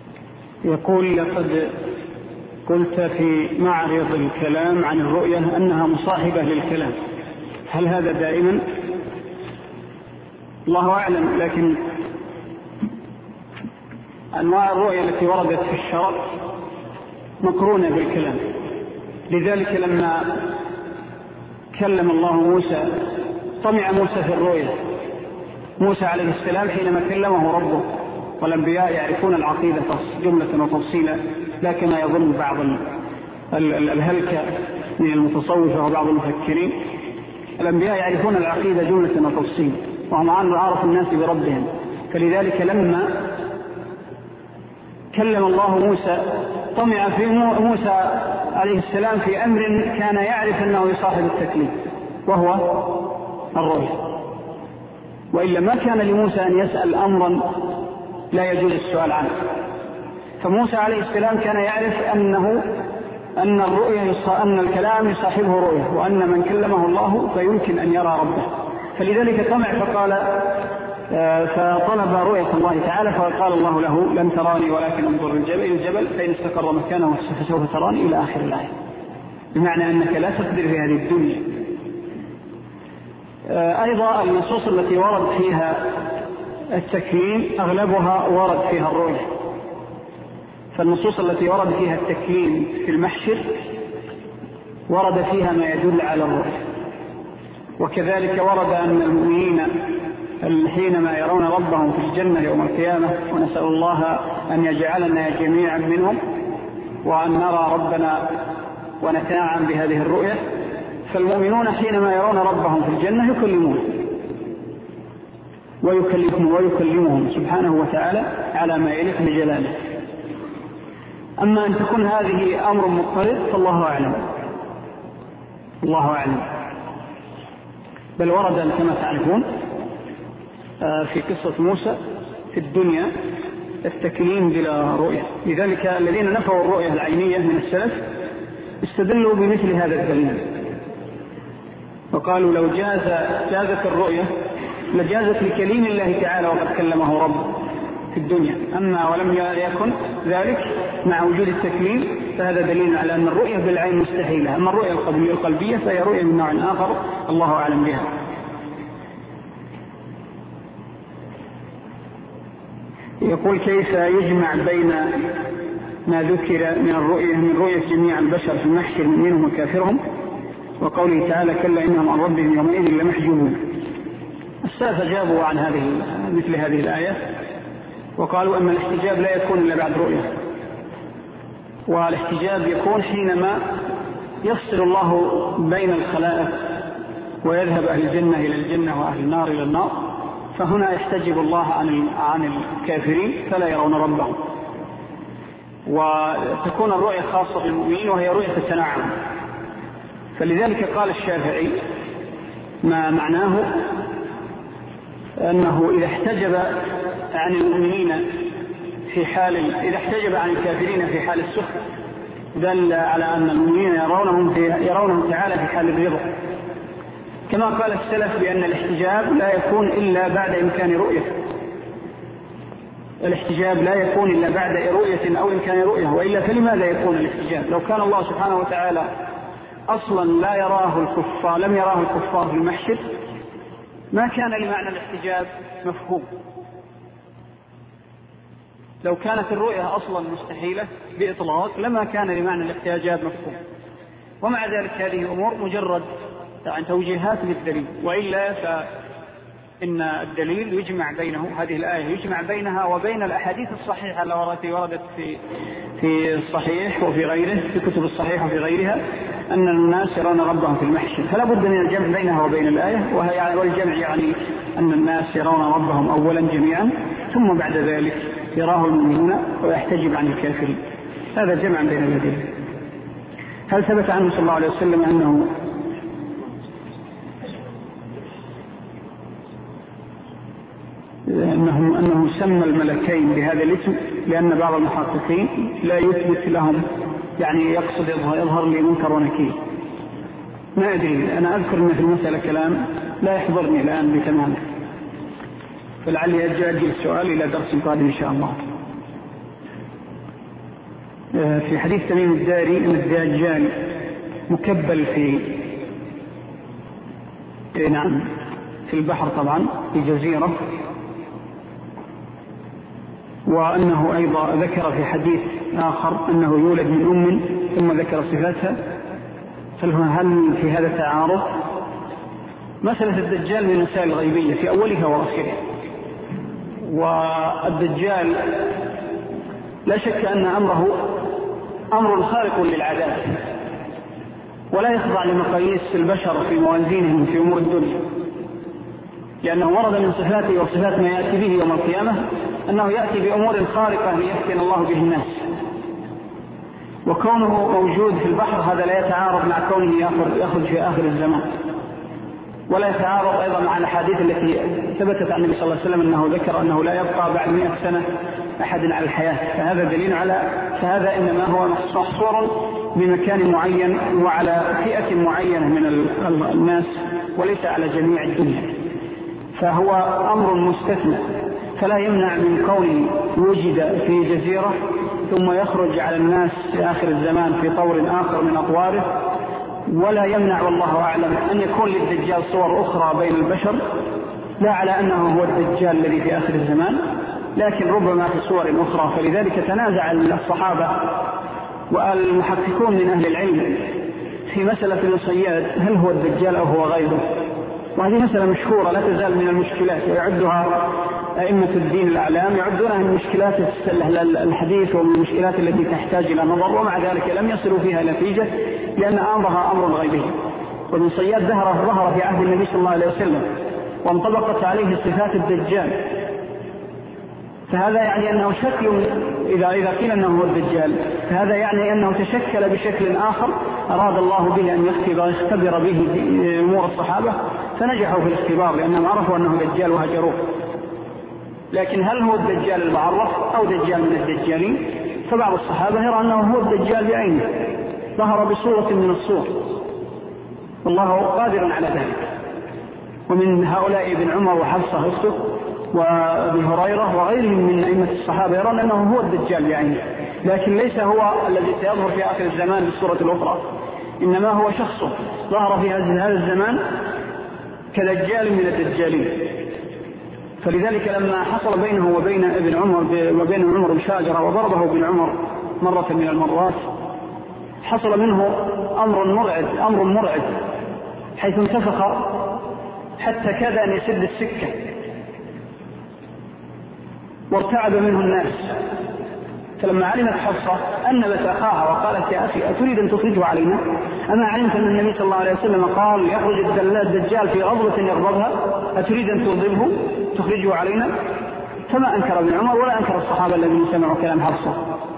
يقول لقد قلت في معرض الكلام عن الرؤية أنها مصاحبة للكلام، هل هذا دائما؟ الله أعلم، لكن أنواع الرؤية التي وردت في الشرع مقرونة بالكلام. لذلك لما كلم الله موسى طمع موسى في الرؤية، موسى عليه السلام حينما كلمه ربه، والأنبياء يعرفون العقيدة جملة وتفصيلا، لا كما يظن بعض الهلكة من المتصوفة وبعض المفكرين. الأنبياء يعرفون العقيدة جملة وتفصيلا، وهم أعرف الناس بربهم. فلذلك لما كلم الله موسى طمع في موسى عليه السلام في أمر كان يعرف أنه يصاحب التكليف، وهو الرؤية، وإلا ما كان لموسى أن يسأل أمرا لا يجوز السؤال عنه. فموسى عليه السلام كان يعرف أنه أن الرؤية أن الكلام يصاحبه رؤية، وأن من كلمه الله فيمكن أن يرى ربه. فلذلك طمع فقال فطلب رؤية الله تعالى، فقال الله له لن تراني ولكن انظر الجبل الجبل فإن استقر مكانه فسوف تراني إلى آخر الآية، بمعنى أنك لا تقدر في هذه الدنيا. أيضا النصوص التي ورد فيها التكليم أغلبها ورد فيها الرؤية، فالنصوص التي ورد فيها التكليم في المحشر ورد فيها ما يدل على الرؤية. وكذلك ورد أن المؤمنين حينما يرون ربهم في الجنة يوم القيامة، ونسأل الله أن يجعلنا جميعا منهم وأن نرى ربنا ونتنعم بهذه الرؤية، فالمؤمنون حينما يرون ربهم في الجنة يكلمون ويكلمهم ويكلمهم سبحانه وتعالى على ما يليق بجلاله. أما أن تكون هذه أمر مضطرد فالله أعلم، الله أعلم. بل ورد كما تعرفون في قصة موسى في الدنيا التكليم بلا رؤية. لذلك الذين نفوا الرؤية العينية من السلف استدلوا بمثل هذا الدليل، وقالوا لو جاز جازت الرؤية لجازت لكليم الله تعالى وقد كلمه رب في الدنيا. أما ولم يكن ذلك مع وجود التكليم فهذا دليل على أن الرؤية بالعين مستحيلة. أما الرؤية القلبية فهي رؤية من نوع آخر الله أعلم بها. يقول كيف يجمع بين ما ذكر من الرؤية من رؤية جميع البشر في المحشر منهم وكافرهم وقوله تعالى كلا إنهم عن ربهم يومئذ لمحجوبون؟ السلف أجابوا عن هذه مثل هذه الآية وقالوا أن الاحتجاب لا يكون إلا بعد رؤية، والاحتجاب يكون حينما يفصل الله بين الخلائق ويذهب أهل الجنة إلى الجنة وأهل النار إلى النار، فهنا يحتجب الله عن عن الكافرين فلا يرون ربهم. وتكون الرؤية خاصة بالمؤمنين وهي رؤية التنعم. فلذلك قال الشافعي ما معناه أنه إذا احتجب عن المؤمنين في حال إذا احتجب عن الكافرين في حال السخط دل على أن المؤمنين يرونهم في يرونهم تعالى في حال الرضا. كما قال السلف بأن الاحتجاب لا يكون إلا بعد إمكان رؤية، الاحتجاب لا يكون إلا بعد رؤية أو إمكان رؤية، وإلا فلماذا يكون الاحتجاب؟ لو كان الله سبحانه وتعالى أصلا لا يراه الكفار لم يراه الكفار في المحشر ما كان لمعنى الاحتجاب مفهوم. لو كانت الرؤية أصلا مستحيلة بإطلاق لما كان لمعنى الاحتجاب مفهوم. ومع ذلك هذه أمور مجرد عن توجيهات للدليل، وإلا فإن الدليل يجمع بينه، هذه الآية يجمع بينها وبين الأحاديث الصحيحة التي وردت في في الصحيح وفي غيره في كتب الصحيح وفي غيرها أن الناس يرون ربهم في المحشر، فلا بد من الجمع بينها وبين الآية. والجمع يعني أن الناس يرون ربهم أولا جميعا ثم بعد ذلك يراه المؤمنون ويحتجب عن الكافرين. هذا جمع بين الأدلة. هل ثبت عنه صلى الله عليه وسلم أنه أنه, أنه سمى الملكين بهذا الاسم؟ لأن بعض المحققين لا يثبت لهم، يعني يقصد يظهر لي منكر ونكير. ما أدري، أنا أذكر أن في المسألة كلام لا يحضرني الآن بتمامه، فلعلي أجل السؤال إلى درس قادم إن شاء الله. في حديث تميم الداري أن الدجال مكبل في نعم في البحر طبعا في جزيرة، وأنه أيضا ذكر في حديث آخر أنه يولد من أم ثم ذكر صفاتها، هل في هذا تعارض؟ مسألة الدجال من المسائل الغيبية في أولها وآخرها، والدجال لا شك أن أمره أمر خارق للعادات ولا يخضع لمقاييس البشر في موازينهم في أمور الدنيا، لأنه ورد من صفاته وصفات ما يأتي به يوم القيامة أنه يأتي بأمور خارقة ليفتن الله به الناس، وكونه موجود في البحر هذا لا يتعارض مع كونه يخرج في آخر الزمان، ولا يتعارض أيضا مع الأحاديث التي ثبتت عن النبي صلى الله عليه وسلم أنه ذكر أنه لا يبقى بعد مئة سنة أحد على الحياة، فهذا دليل على فهذا إنما هو محصور بمكان معين وعلى فئة معينة من الناس وليس على جميع الدنيا، فهو أمر مستثنى، فلا يمنع من كونه وجد في جزيرة ثم يخرج على الناس في آخر الزمان في طور آخر من أطواره، ولا يمنع والله أعلم أن يكون للدجال صور أخرى بين البشر، لا على أنه هو الدجال الذي في آخر الزمان، لكن ربما في صور أخرى. فلذلك تنازع الصحابة والمحققون من أهل العلم في مسألة الصياد هل هو الدجال أو هو غيره، وهذه مسألة مشهورة لا تزال من المشكلات، ويعدها أئمة الدين الأعلام يعدونها من مشكلات الحديث ومن المشكلات التي تحتاج إلى نظر، ومع ذلك لم يصلوا فيها نتيجة لأن أمرها أمر غيبي. ومن صياد ظهر ظهر في عهد النبي صلى الله عليه وسلم وانطبقت عليه صفات الدجال، فهذا يعني أنه شكل، إذا إذا قيل أنه هو الدجال فهذا يعني أنه تشكل بشكل آخر أراد الله به أن يختبر به أمور الصحابة فنجحوا في الاختبار لأنهم عرفوا أنه دجال وهجروه. لكن هل هو الدجال المعرف أو دجال من الدجالين؟ فبعض الصحابة يرى أنه هو الدجال بعينه ظهر بصورة من الصور، والله قادر على ذلك. ومن هؤلاء ابن عمر وحفصة أخته وابي هريرة وغيرهم من أئمة الصحابة يرون أنه هو الدجال بعينه، لكن ليس هو الذي سيظهر في آخر الزمان بالصورة الأخرى، إنما هو شخص ظهر في هذا الزمان كدجال من الدجالين. فلذلك لما حصل بينه وبين ابن عمر وبين عمر مشاجرة وضربه ابن عمر مرة من المرات، حصل منه أمر مرعب أمر مرعب حيث انتفخ حتى كاد أن يسد السكة وارتعب منه الناس. فلما علمت حفصة أنبت أخاها وقالت يا أخي أتريد أن تخرجه علينا؟ أما علمت أن النبي صلى الله عليه وسلم قال يخرج الدجال في غضبة يغضبها، أتريد أن تغضبه تخرجه علينا؟ فما أنكر ابن عمر ولا أنكر الصحابة الذين سمعوا كلام حفصة.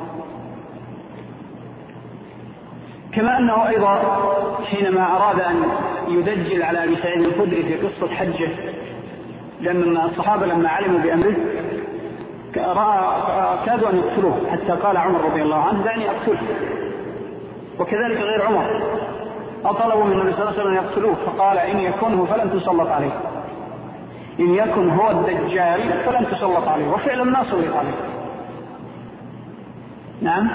كما أنه أيضا حينما أراد أن يدجل على أبي سعيد الخدري في قصة حجه، لأن الصحابة لما علموا بأمره كادوا أن يقتلوه حتى قال عمر رضي الله عنه دعني أقتله، وكذلك غير عمر أطلبوا من النبي صلى الله عليه وسلم يقتلوه فقال إن يكنه فلن تسلط عليه، إن يكن هو الدجال فلن تسلط عليه، وفعلا ما سلط عليه. نعم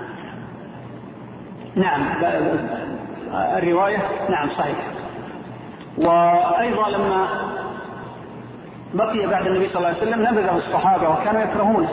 نعم الرواية نعم صحيح. وأيضا لما بقي بعد النبي صلى الله عليه وسلم نبذه الصحابة وكانوا يكرهونه،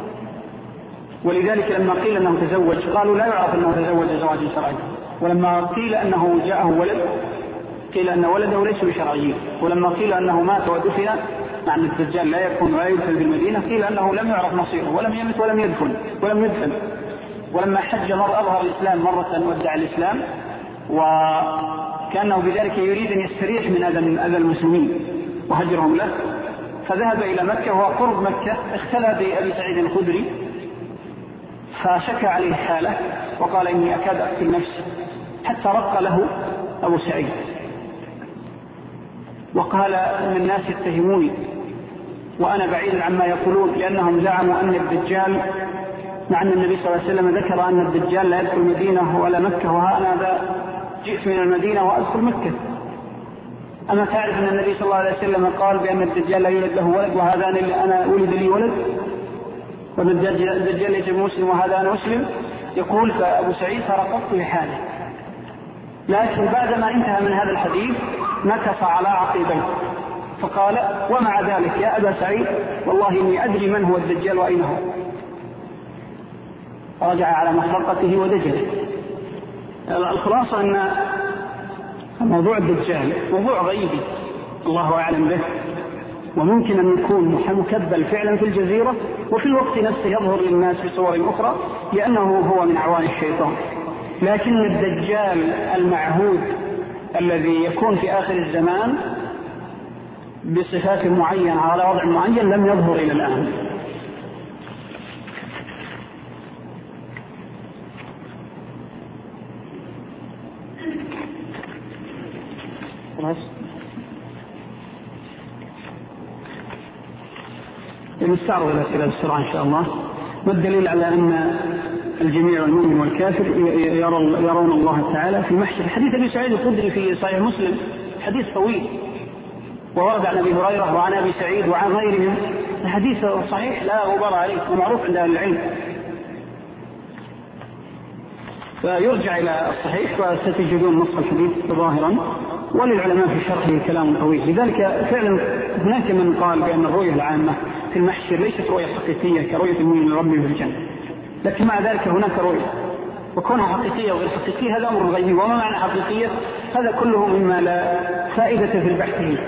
ولذلك لما قيل أنه تزوج قالوا لا يعرف أنه تزوج زواج شرعي، ولما قيل أنه جاءه ولد قيل أن ولده ليس بشرعي، ولما قيل أنه مات ودفن مع أن الدجال لا يكون ولا يدفن بالمدينة قيل أنه لم يعرف مصيره ولم يمت ولم يدفن ولم يدفن. ولما حج مر أظهر الإسلام مرة ودع الإسلام، وكأنه بذلك يريد أن يستريح من أذى المسلمين وهجرهم له، فذهب إلى مكة وهو قرب مكة اختلى بأبي سعيد الخدري فشكى عليه حاله وقال إني أكاد أقتل نفسي، حتى رق له أبو سعيد وقال إن الناس يتهموني وأنا بعيد عما يقولون، لأنهم زعموا أن الدجال، مع أن النبي صلى الله عليه وسلم ذكر أن الدجال لا يدخل المدينة ولا مكة، وها أنا جئت من المدينة وأدخل مكة. أما تعرف أن النبي صلى الله عليه وسلم قال بأن الدجال لا يولد له ولد وهذا أنا ولد لي ولد، والدجال ليس مسلم وهذا أنا أسلم. يقول فأبو سعيد فرقبت لحاله، لكن بعدما انتهى من هذا الحديث نكص على عقبيه فقال ومع ذلك يا أبا سعيد والله إني أدري من هو الدجال وأين هو. رجع على محرقته ودجله. الخلاصة أن موضوع الدجال موضوع غيبي الله أعلم به، وممكن أن يكون مكبل فعلا في الجزيرة وفي الوقت نفسه يظهر للناس بصور أخرى لأنه هو من أعوان الشيطان. لكن الدجال المعهود الذي يكون في آخر الزمان بصفات معينة على وضع معين لم يظهر إلى الآن. نستعرض الأسئلة بسرعة إن شاء الله. ما الدليل على أن الجميع المؤمن والكافر يرون الله تعالى في المحشر؟ حديث أبي سعيد الخدري في صحيح مسلم حديث طويل، وورد عن أبي هريرة وعن أبي سعيد وعن غيرهم، الحديث صحيح لا غبار عليه ومعروف عند أهل العلم، فيرجع إلى الصحيح وستجدون نص الحديث ظاهرا، وللعلماء في شرحه كلام طويل. لذلك فعلا هناك من قال بأن الرؤية العامة في المحشر ليست رؤية حقيقية كرؤية المؤمن لربه في الجنة، لكن مع ذلك هناك رؤية وكونها حقيقية وغير حقيقية هذا أمر غيبي. وما معنى حقيقية؟ هذا كله مما لا فائدة في البحث فيه.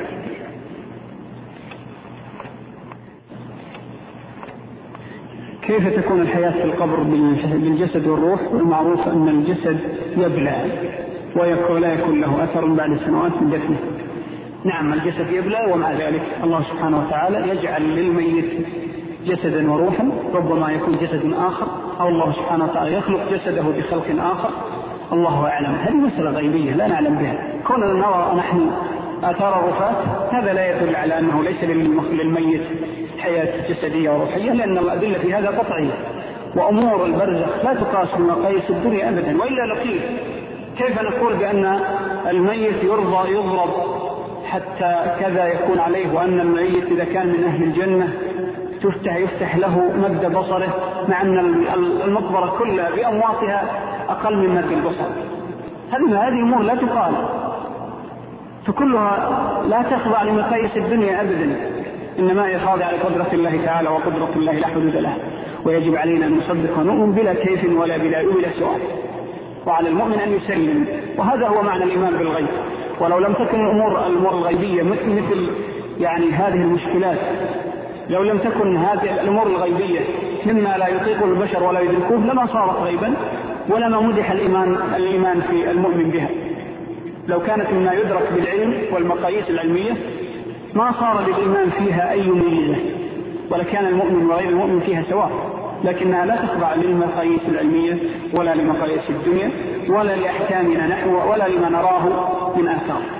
كيف تكون الحياة في القبر بالجسد والروح؟ والمعروف أن الجسد يبلى ولا يكون له أثر بعد سنوات من دفنه. نعم الجسد يبلى، ومع ذلك الله سبحانه وتعالى يجعل للميت جسدا وروحا، ربما يكون جسد آخر أو الله سبحانه وتعالى يخلق جسده بخلق آخر، الله أعلم. هذه مسألة غيبية لا نعلم بها. كوننا نرى نحن آثار الرفات هذا لا يدل على أنه ليس للميت حياة جسدية وروحية، لأن الأدلة في هذا قطعية. وأمور البرزخ لا تقاس بمقاييس الدنيا أبدا، وإلا لقيل كيف نقول بأن الميت يرضى يضرب حتى كذا يكون عليه، وأن الميت إذا كان من أهل الجنة تفتح يفتح له مد بصره، مع أن المقبرة كلها بأمواتها أقل من مد البصر. هذه أمور لا تقال، فكلها لا تخضع لمقاييس الدنيا أبدا، إنما هي خاضعة لقدرة الله تعالى، وقدرة الله لا حدود لها، ويجب علينا أن نصدق ونؤمن بلا كيف ولا بلا ولا سؤال، وعلى المؤمن أن يسلم. وهذا هو معنى الإيمان بالغيب. ولو لم تكن الأمور الأمور الغيبية مثل مثل يعني هذه المشكلات، لو لم تكن هذه الأمور الغيبية مما لا يطيق البشر ولا يدركوه لما صارت غيبا، ولما مدح الإيمان الإيمان في المؤمن بها. لو كانت مما يدرك بالعلم والمقاييس العلمية ما صار للإيمان فيها أي ميزة، ولكان المؤمن وغير المؤمن فيها سواء، لكنها لا تخضع للمقاييس العلمية ولا لمقاييس الدنيا ولا لأحكامنا نحو ولا لما نراه من آثار.